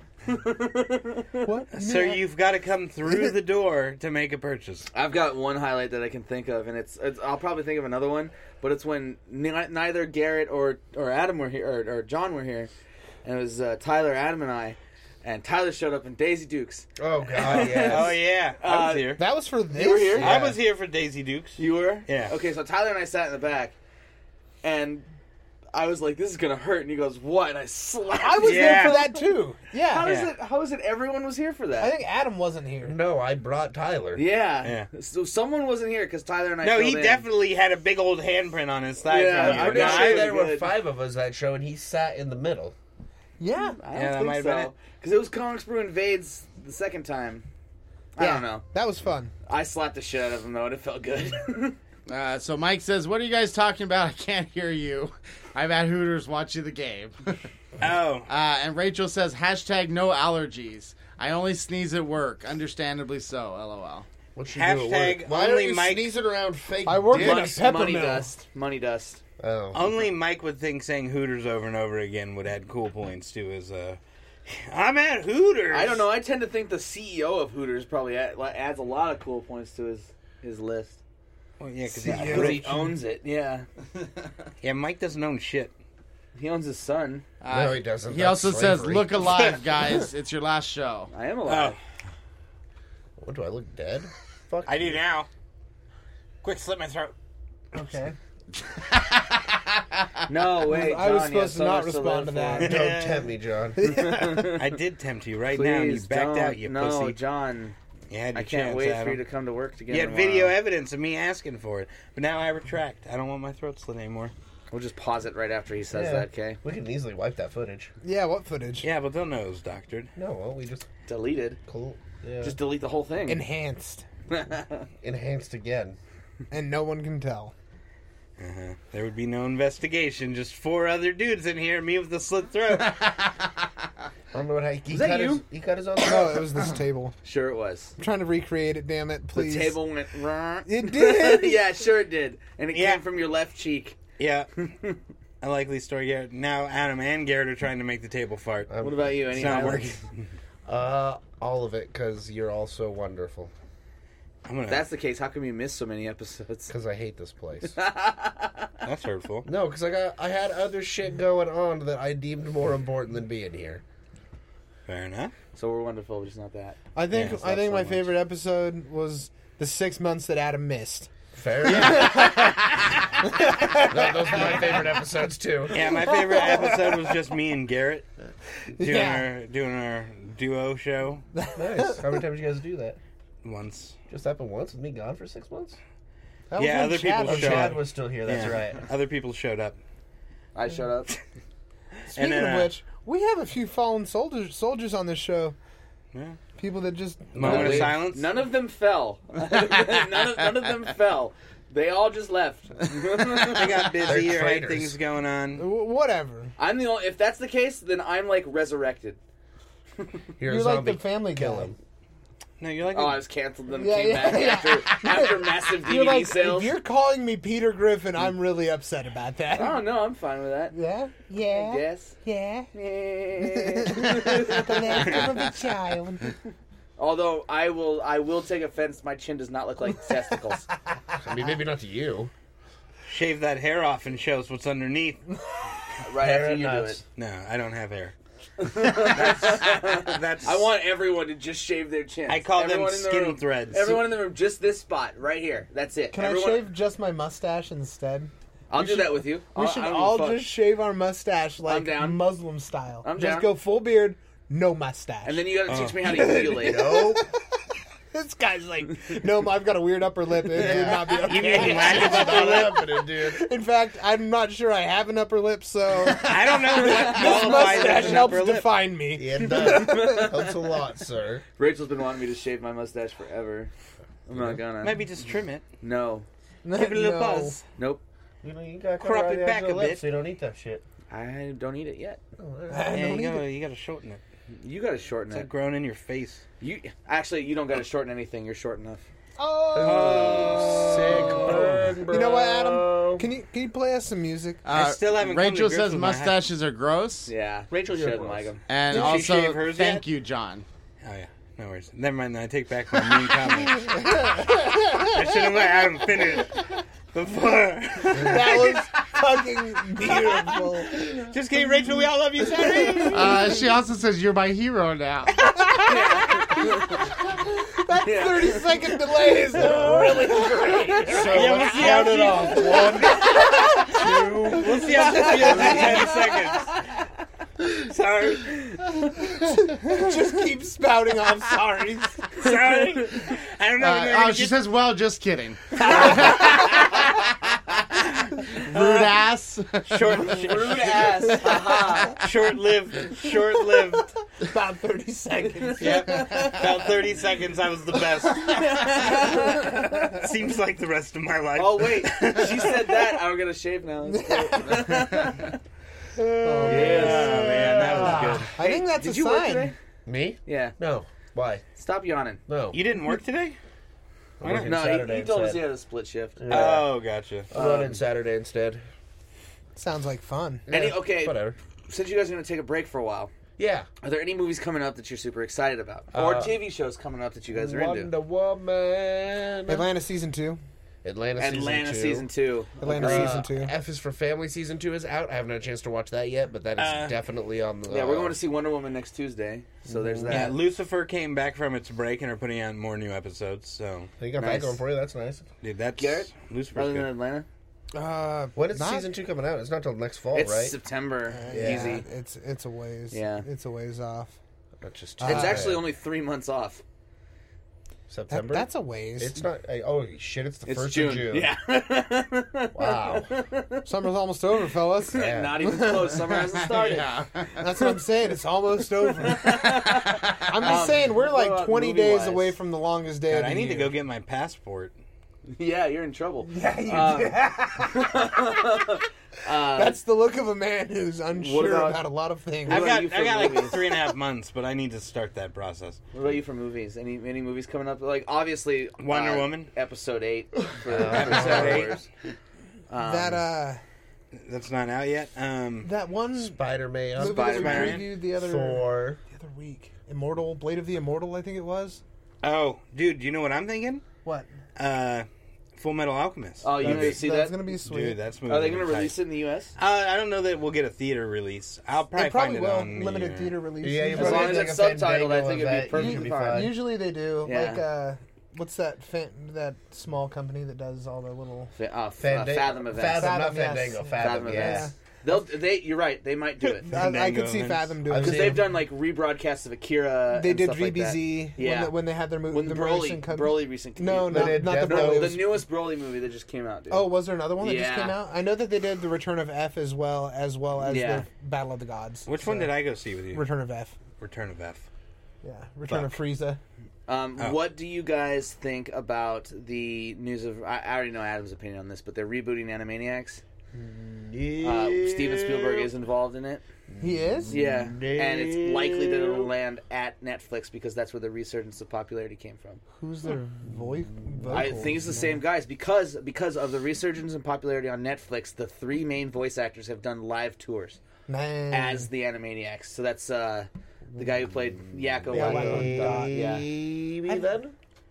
What? So you've got to come through the door to make a purchase. I've got one highlight that I can think of, and it's I'll probably think of another one, but it's when neither Garrett or Adam were here, or John were here, and it was Tyler, Adam, and I, and Tyler showed up in Daisy Dukes. Oh God, yes. Oh yeah, I was here. That was for this. You were here? Yeah. I was here for Daisy Dukes. You were? Yeah. Okay, so Tyler and I sat in the back, and I was like, "This is gonna hurt," and he goes, "What?" And I slapped. I was him. there for that too. Yeah. How is it? Everyone was here for that. I think Adam wasn't here. No, I brought Tyler. Yeah. So someone wasn't here because Tyler and I. No, he filled in. definitely had a big old handprint on his thigh. Yeah, from you. I'm I'm pretty pretty sure sure they there were did. 5 of us that show, and he sat in the middle. Yeah. I don't Yeah, that think might have been so it. because it was Comics Brew invades the second time. I don't know. That was fun. I slapped the shit out of him though, and it felt good. So Mike says, "What are you guys talking about? I can't hear you. I'm at Hooters watching the game." Oh, And Rachel says, hashtag no allergies. I only sneeze at work. Understandably so. LOL. What you do at work? hashtag Why only are you Mike. sneezing around fake I work dicks? in a money, pepper money mill. dust. Money dust. Oh. Only Mike would think saying Hooters over and over again would add cool points to his. I'm at Hooters. I don't know. I tend to think the CEO of Hooters probably adds a lot of cool points to his list Well, yeah, because because he owns it. Yeah, yeah, Mike doesn't own shit. he owns his son. No, he doesn't. He That's also says, slavery. look alive, guys. It's your last show. I am alive. What do I look dead? Fuck. I do now. Quick, slit my throat. Okay. No, wait. I was John, you have supposed to so not much to respond live to for. that. Don't tempt me, John. I did tempt you right Please now, and you backed don't. out, you no, pussy. John. You had your I can't chance, wait for Adam. you to come to work together. You had tomorrow. video evidence of me asking for it. But now I retract. I don't want my throat slit anymore. We'll just pause it right after he says Yeah. that, okay? We can easily wipe that footage. Yeah, what footage? Yeah, but they'll know it was doctored. No, well, we just Deleted. cool. Yeah. Just delete the whole thing. Enhanced. enhanced again. And no one can tell. There would be no investigation. Just 4 other dudes in here, me with the slit throat. I don't know what he Was that cut you? He cut his own No, throat. it was this table. Sure it was. I'm trying to recreate it, damn it, please. The table went... It did! Yeah, sure it did. And it Yeah. came from your left cheek. Yeah. A likely story, Garrett. Now Adam and Garrett are trying to make the table fart. What about you? Any It's not highlights? working. All of it, because you're all so wonderful. I'm gonna. If that's the case, how come you missed so many episodes? Because I hate this place. That's hurtful. No, because I had other shit going on that I deemed more important than being here. Fair enough. So we're wonderful, just not that. I think Yeah, it's I not think so my much. favorite episode was the 6 months that Adam missed. Fair. Those are my favorite episodes too. Yeah, my favorite episode was just me and Garrett doing Yeah. our duo show Nice. How many times did you guys do that? once. Just happened once with me gone for 6 months? That was Yeah, when other Chad people was showed there. up. Chad was still here. That's Yeah. right. Other people showed up. I shut up. Speaking then, of which, we have a few fallen soldiers on this show. Yeah. People that just Moment of Wait, silence. None of them fell. none of them fell. They all just left. I got busy They're or had traitors. things going on. whatever. I'm the only. If that's the case, then I'm like resurrected. You're You're a like zombie. the Family Kill Guy. him. No, you're like Oh, I was canceled. Then Yeah, came yeah, back yeah. after massive DVD You're like, sales. if you're calling me Peter Griffin, I'm really upset about that. Oh no, I'm fine with that. Yeah, I yeah, guess. yeah. Yeah. The last of a child. Although I will take offense. My chin does not look like testicles. I mean, maybe not to you. shave that hair off and shows what's underneath. Right Hair after and you do nuts. it. No, I don't have hair. That's I want everyone to just shave their chins. I call them Everyone in the skin room- threads. Everyone in the room, just this spot right here. That's it. Can Everyone, I shave just my mustache instead? I'll we do should- that with you. We I should don't give a all fuck. just shave our mustache like down. Muslim style. I'm just down. go full beard, no mustache. And then you gotta teach me how to mutilate. Nope. this guy's like, no, I've got a weird upper lip. It would not be You mean okay. lack of Not upper lip? happening, dude. In fact, I'm not sure I have an upper lip, so I don't know what this qualifies mustache as an helps upper lip. define me. It does. Helps a lot, sir. Rachel's been wanting me to shave my mustache forever. I'm not gonna. Maybe just trim it. No. Give it a little No. buzz. Nope. You know, you gotta Crop it back a bit. so you don't eat that shit. I don't eat it yet. I Yeah, don't you gotta shorten it. You gotta shorten It's like it. growing in your face. You actually, you don't gotta shorten anything. You're short enough. Oh, Sick burn, bro. You know what, Adam? Can you play us some music? I still haven't come to Rachel grips says with my mustaches are gross. Yeah. Rachel, she you're doesn't gross. like them. And Did she also, shave hers thank yet? you, John. Oh yeah, no worries. Never mind. I take back my mean comment. I should have let Adam finish before. That was fucking beautiful. Just kidding, Rachel. We all love you. Sorry. She also says you're my hero now. That 30-second delay is really great. So Yeah, let's we'll see count how it she- off. 1, 2. We'll see how this feels in 10 seconds. Sorry. Just keep spouting off sorry. Sorry. I don't know. She says, well, just kidding. Rude ass. short, Rude ass. Haha. short-lived. Short-lived. About 30 seconds. Yep. About 30 seconds, I was the best. Seems like the rest of my life. Oh wait, she said that. I'm gonna shave now. That's cool. Oh, man, that was good. I think that's Did a you work sign. today? Me? Yeah. No. Why? Stop yawning. No. You didn't work today? I'm working No, Saturday he told us he instead. had a split shift. Oh, gotcha. I'm running Saturday instead. Sounds like fun. Okay, Whatever. since you guys are gonna take a break for a while, Yeah. are there any movies coming up that you're super excited about, or TV shows coming up that you guys are into? Wonder Woman. Atlanta season 2. Atlanta season 2. Atlanta Agreed. season 2. F is for Family season 2 is out. I haven't had a chance to watch that yet, but that is definitely on the. Yeah, we're going to see Wonder Woman next Tuesday, so there's that. Yeah, Lucifer came back from its break and are putting out more new episodes. So, You got Nice. that going for you. That's nice. dude, that's Garrett? Lucifer's Rather than good. Atlanta, When is Not- season 2 coming out? It's not till next fall, it's right? September. Yeah, Easy. it's a ways. Yeah. It's a ways off. That's just It's actually only 3 months off. September. That's a ways. It's not. Oh shit! It's the It's 1st June. of June. Yeah. Wow. Summer's almost over, fellas. Yeah. Not even close. Summer hasn't started. Yeah. That's what I'm saying. It's almost over. I'm just saying we're what like about 20 days movie-wise? away from the longest day God, of the I need to year. go get my passport. Yeah, you're in trouble. Yeah, you That's the look of a man who's unsure about- about a lot of things. What I about got you for like movies? 3.5 months, but I need to start that process. What about you for movies? Any movies coming up? Like obviously, Wonder Woman? episode 8 for Episode Star 8. Wars. That's not out yet. That one Spider-Man. movie that we Spider-Man. previewed the other Thor. week, Immortal, Blade of the Immortal, I think it was. Oh, dude, you know what I'm thinking? What? Full Metal Alchemist. Oh, you That's, need to see that's that? gonna be sweet. Dude, that's Are they going to release it in the U.S.? I don't know that we'll get a theater release. I'll probably They probably find it will. on Limited the, theater release. Yeah, As long as like it's a subtitled, I Fandango think it'd be event, perfectly should be fine. Usually they do. Yeah. Like, what's that that small company that does all the little... Fathom events. Fathom, not Fathom, yes. Fandango. Yeah. Fathom, Fathom yeah. events. You're right. They might do it I could see events. Fathom doing I've it. because they've done like rebroadcasts of Akira. They and did stuff like that. DBZ Yeah. when they had their movie. When the Broly, recent Broly recent. No, They not did the Death Broly. Note. the newest Broly movie that just came out, dude. Oh, was there another one that just Yeah. came out? I know that they did the Return of F as well as Yeah. the Battle of the Gods. Which one did I go see with you? Return of F. Return of F. Yeah, Return of Frieza. What do you guys think about the news of? I already know Adam's opinion on this, but they're rebooting Animaniacs. Steven Spielberg is involved in it. He is? Yeah, and it's likely that it'll land at Netflix because that's where the resurgence of popularity came from. Who's their voice? I think it's the same guys because of the resurgence in popularity on Netflix. The 3 main voice actors have done live tours Man. as the Animaniacs. So that's the guy who played Yakko. Yeah, Wakko, Wakko. Dot, yeah. Maybe then?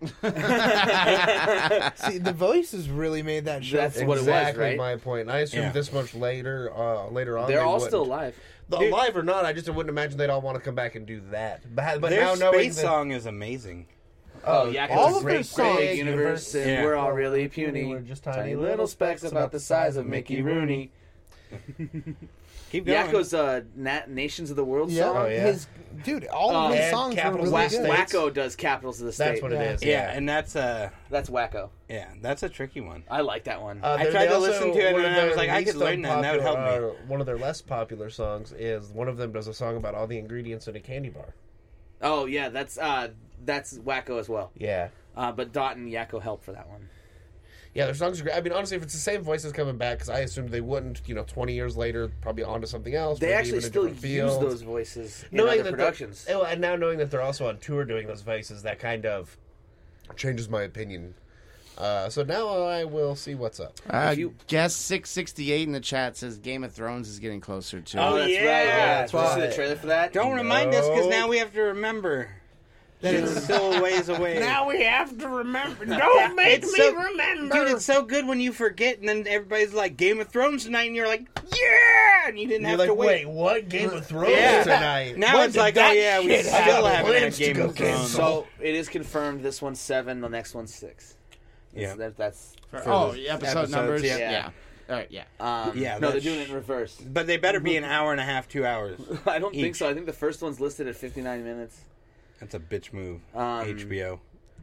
See, the voices really made that show. That's for what it me. was, Exactly right? my point. I assumed Yeah. this much later on. They're they all wouldn't. still alive. Alive or not, I just wouldn't imagine they'd all want to come back and do that. But Their now knowing space that, song is amazing. Oh, Yakko's all a of their great, songs- great universe, and Yeah. we're all really puny. We're just Tiny little specks about the size of Mickey Rooney. Keep going. Yakko's Nations of the World Yeah, song. Oh, yeah. Dude, all of his and songs were Capitals really of the good. States. Wacko does Capitals of the State. that's what it is. yeah, and that's That's Wacko. that's a tricky one. I like that one. I tried to listen to it, and I was like, I could learn that, and that would help me. One of their less popular songs is one of them does a song about all the ingredients in a candy bar. Oh yeah, that's Wacko as well. Yeah. But Dot and Yakko help for that one. Yeah, their songs are great. I mean, honestly, if it's the same voices coming back, because I assumed they wouldn't, 20 years later, probably onto something else. They maybe actually even a still different use field. those voices in Knowing other that productions. and now knowing that they're also on tour doing those voices, that kind of changes my opinion. So now I will see what's up. Guest 668 in the chat says Game of Thrones is getting closer to. Oh, that's yeah. right. Yeah, did you see why- the trailer for that? Don't remind us, because Nope. now we have to remember that it's still a ways away. Now we have to remember. Don't make It's me so- remember. Dude, it's so good when you forget, and then everybody's like, Game of Thrones tonight, and you're like, yeah! And you didn't You're have like, to wait. what Game of Thrones Yeah. tonight? Now When it's did like, oh that yeah, we shit still happen? haven't had Plans to Game go of Thrones. cancel. So it is confirmed. This one's 7. The next one's 6. Yeah. That's episode episodes, numbers. yeah. Yeah. All right. Yeah. Yeah, no, they're that's- doing it in reverse. But they better be an hour and a half, 2 hours. I don't think Each. so. I think the first one's listed at 59 minutes. That's a bitch move. Um, HBO.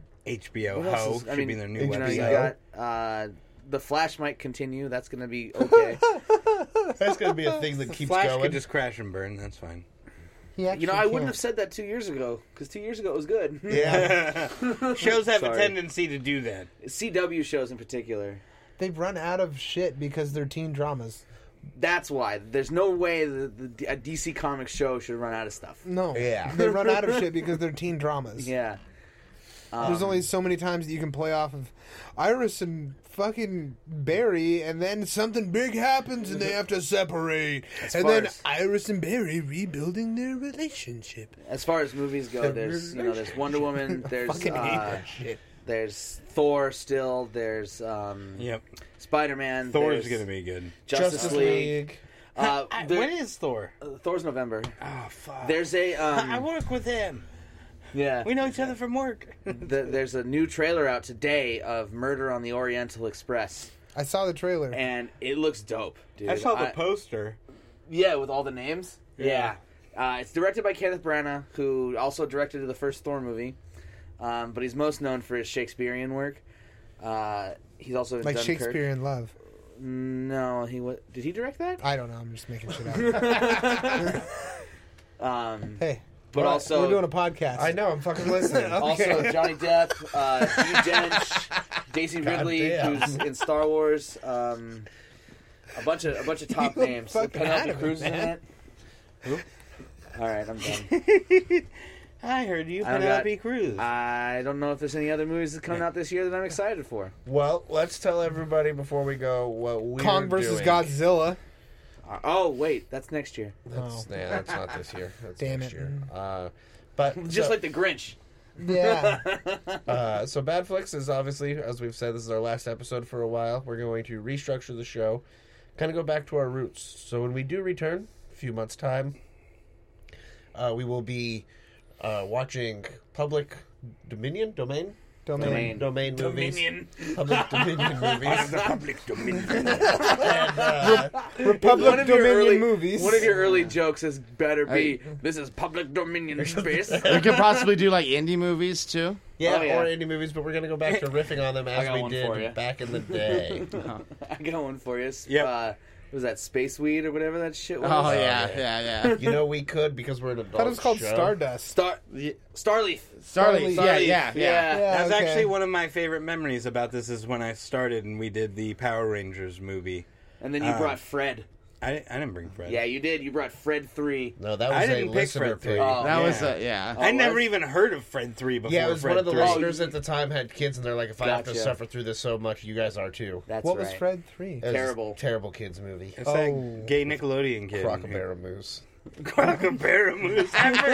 HBO What else Ho is- should be their new you know, website. you got the Flash might continue. That's going to be okay. That's going to be a thing that keeps Flash going. could just crash and burn. That's fine. He actually I wouldn't can't. have said that 2 years ago because 2 years ago it was good. Yeah. Shows have a Sorry. tendency to do that. CW shows in particular. They've run out of shit because they're teen dramas. That's why. There's no way a DC Comics show should run out of stuff. No. Yeah. They run out of shit because they're teen dramas. Yeah. There's only so many times that you can play off of Iris and fucking Barry, and then something big happens and they have to separate. And then farce. Iris and Barry rebuilding their relationship. As far as movies go, there's there's Wonder Woman, there's Fucking hate that shit. there's Thor still, there's Yep. Spider-Man, Thor's there's going to be good. Justice League. When is Thor? Thor's November. Oh, fuck. There's a I work with him. yeah. We know each other from work. There's a new trailer out today of Murder on the Oriental Express, I saw the trailer. and it looks dope, dude. I saw the poster. Yeah, with all the names. Yeah. It's directed by Kenneth Branagh, who also directed the first Thor movie. but he's most known for his Shakespearean work. He's also in Like Dunkirk. Shakespeare in Love. No, did he direct that? I don't know. I'm just making shit up. Hey, But also, we're doing a podcast. I know. I'm fucking listening. also Johnny Depp, Judi Dench, Daisy Ridley, damn. who's in Star Wars. A bunch of top names. fucking Penelope out of it, Cruz is in man. it. All right, I'm done. I heard you, I don't Penelope got- Cruz. I don't know if there's any other movies that coming out this year that I'm excited for. Well, let's tell everybody before we go what we're Kong versus doing. Godzilla. Oh wait, that's next year. That's not this year. That's Damn next it. year. But Just so, like the Grinch. Yeah. so Bad Flicks is obviously, as we've said, this is our last episode for a while. We're going to restructure the show, kind of go back to our roots. So when we do return, a few months' time, we will be watching Public Domain movies. Domain. Public Dominion movies. Public dominion. And, Republic Dominion movies. One of your early jokes is better be this is public dominion space. We could possibly do like indie movies too. yeah, Oh, yeah. or indie movies, but we're going to go back to riffing on them as got we one for ya. did back in the day. I got one for you. Yep. Was that Space Weed or whatever that shit was? Oh yeah. You know, we could, because we're an I adult thought it was called show. Stardust. Starleaf. Starleaf. Starleaf. Yeah. Yeah, That's okay. actually one of my favorite memories about this is when I started and we did the Power Rangers movie. And then you brought Fred. I didn't bring Fred. Yeah, you did. You brought Fred 3. No, that I was a didn't pick listener Fred three. pick. Oh. That Yeah. was I Oh, never what? even heard of Fred 3 before. Yeah, it was Fred one of the 3. listeners at the time had kids, and they're like, if I have to Gotcha. suffer through this so much, you guys are too. That's What right. was Fred 3? It was Terrible. a terrible kids movie. It's that gay Nickelodeon kid. Crocodile Moose. Crocodile Moose.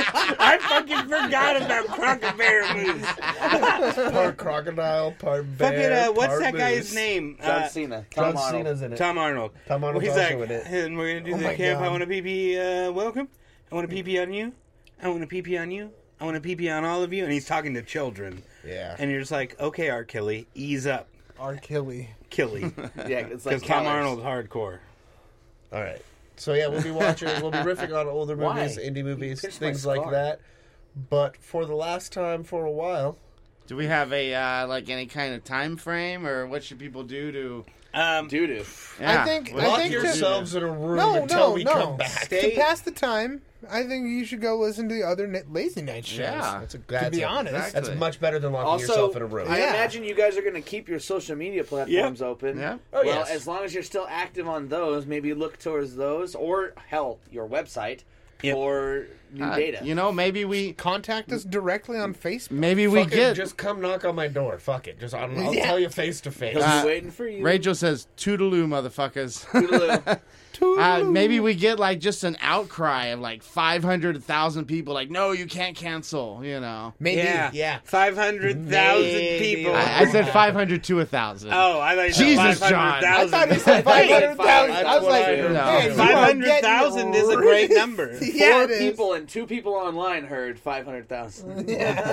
I fucking forgot about Crocodile Moose. Part crocodile, part bear. Fucking, what's part that guy's moose. name? John Cena. John Tom Arnold. Cena's in it. Tom Arnold. Tom Arnold's He's also like, in it. and we're gonna do Oh the my camp. I God. want to pee welcome. I want to pee on you. I want to pee on you. I want to pee on all of you. And he's talking to children. Yeah. And you're just like, okay, R. Kelly, ease up, R. Killy. Killy, Yeah, it's like because Tom Kellers. Arnold's hardcore. All right. So yeah, we'll be watching. We'll be riffing on older Why? movies, indie movies, Pinch my things like scar. that. But for the last time for a while, Do we have a like any kind of time frame, or what should people do to? Doo-doo. Yeah. I think lock to- yourselves in a room No, until no, we no. come back. To pass the time, I think you should go listen to the other Lazy Night shows. Yeah. That's be honest. that's Exactly. much better than locking Also, yourself in a room. I Yeah. imagine you guys are going to keep your social media platforms open. Yeah. Oh, well, yes. as long as you're still active on those, maybe look towards those, or hell, your website Yep. for new data. You know, maybe we Contact us directly on Facebook. Fucking get. just come knock on my door. Fuck it. Just I'll Yeah. tell you face to face. He'll be waiting for you. Rachel says, "Toodaloo, motherfuckers." Toodaloo. Maybe we get like just an outcry of like 500,000 people, like, no, you can't cancel. You know, Maybe. Yeah. 500,000 Maybe. people. I said 500 to 1,000. Oh, I thought you said Jesus, John. 500,000. I thought you said 500,000. I was like, That's what I No. hey, you are 500,000 is a getting great number. Yeah, Four it is. people and 2 people online heard 500,000.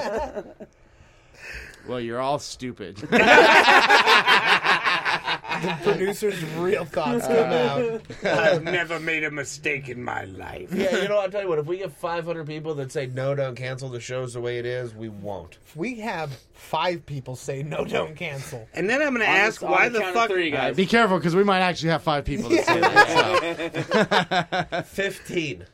Well, you're all stupid. Producer's real thoughts come out. I've never made a mistake in my life. Yeah, you know, I'll tell you what, if we get 500 people that say, no, don't cancel the shows the way it is, we won't. If we have 5 people say no, don't cancel. And then I'm going to On ask on why the count of fuck. 3, guys. Be careful, because we might actually have 5 people that say that. So. 15.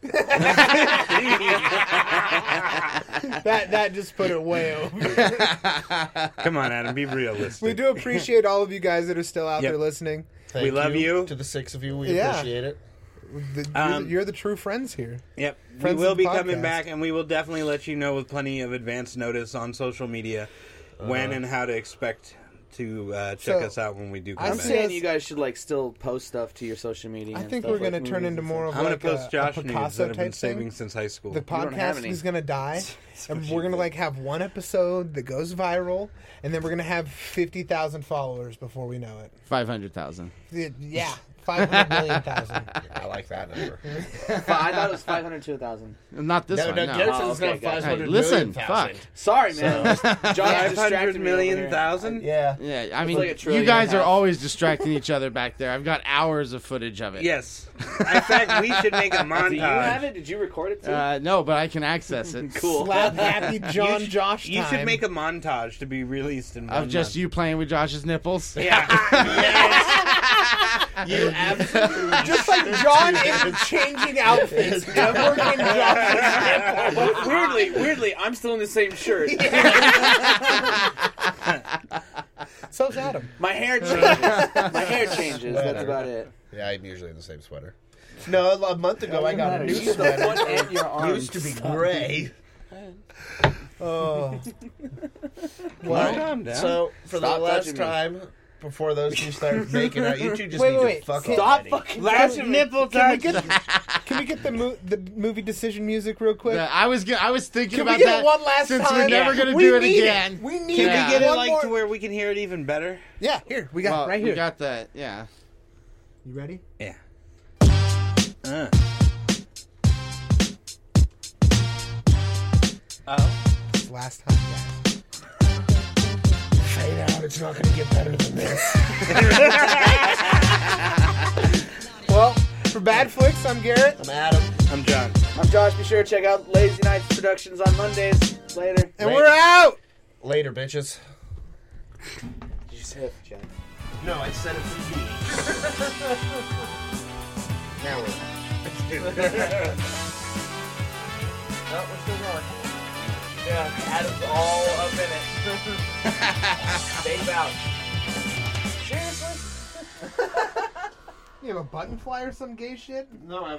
That just put it way over. Come on, Adam, be realistic. We do appreciate all of you guys that are still out Yep. there listening. Thank We love you. To the 6 of you, we Yeah. appreciate it. You're the true friends here. Yep. We Friends will of the be coming podcast. back, and we will definitely let you know with plenty of advance notice on social media when and how to expect to check So, us out when we do I'm come I'm back. saying you guys should like still post stuff to your social media. I and think stuff we're going like to turn movies into and more stuff. of I'm like going to post Josh a nudes that Picasso I've been type saving thing. since high school. The don't have podcast any. is going to die, and we're going to like have one episode that goes viral, and then we're going to have 50,000 followers before we know it. 500,000. Yeah, 500 million thousand. I like that number. I thought it was 500 to 1,000. Not this one. No. Garrett says Oh, it's okay, not gotcha. 500 Hey, listen, million thousand. fuck. Sorry, man. John 500 million thousand? Yeah. Yeah, I mean, like a trillion you guys and a are half. always distracting each other back there. I've got hours of footage of it. Yes. In fact, we should make a montage. Do you have it? Did you record it too? No, but I can access it. Cool. Slap happy John Josh You time. should make a montage to be released in 1 Of just month. you playing with Josh's nipples. Yeah. You absolutely just like John is changing outfits. Working Josh's weirdly, I'm still in the same shirt. So's Adam. My hair changes. That's about it. Yeah, I'm usually in the same sweater. No, a month ago I got a new You sweater. one and your arm. Used to be gray. Oh. Well, calm down. So, for Stop the last touching me. time, before those two start making out, you two just Wait, need wait. to fuck Stop off. fucking Last touching me. nipple Can we touch. get the movie decision music real quick? I was thinking Can we about get that it one last since time? we're never going to We do it need again. We need Can Yeah. we get it one like more- to where we can hear it even better? Yeah, here we got Well, right we here. got that. Yeah. You ready? Yeah. It's last time, guys. Fade out. It's not going to get better than this. Well, for Bad Flicks, I'm Garrett. I'm Adam. I'm John. I'm Josh. Be sure to check out Lazy Nights Productions on Mondays. Later. And we're out! Later, bitches. Did you say it, Jen? No, I said it for me. Now we're. No, we're still going. Yeah, Adam's all up in it. Babe out. Seriously? You have a button fly or some gay shit? No, I have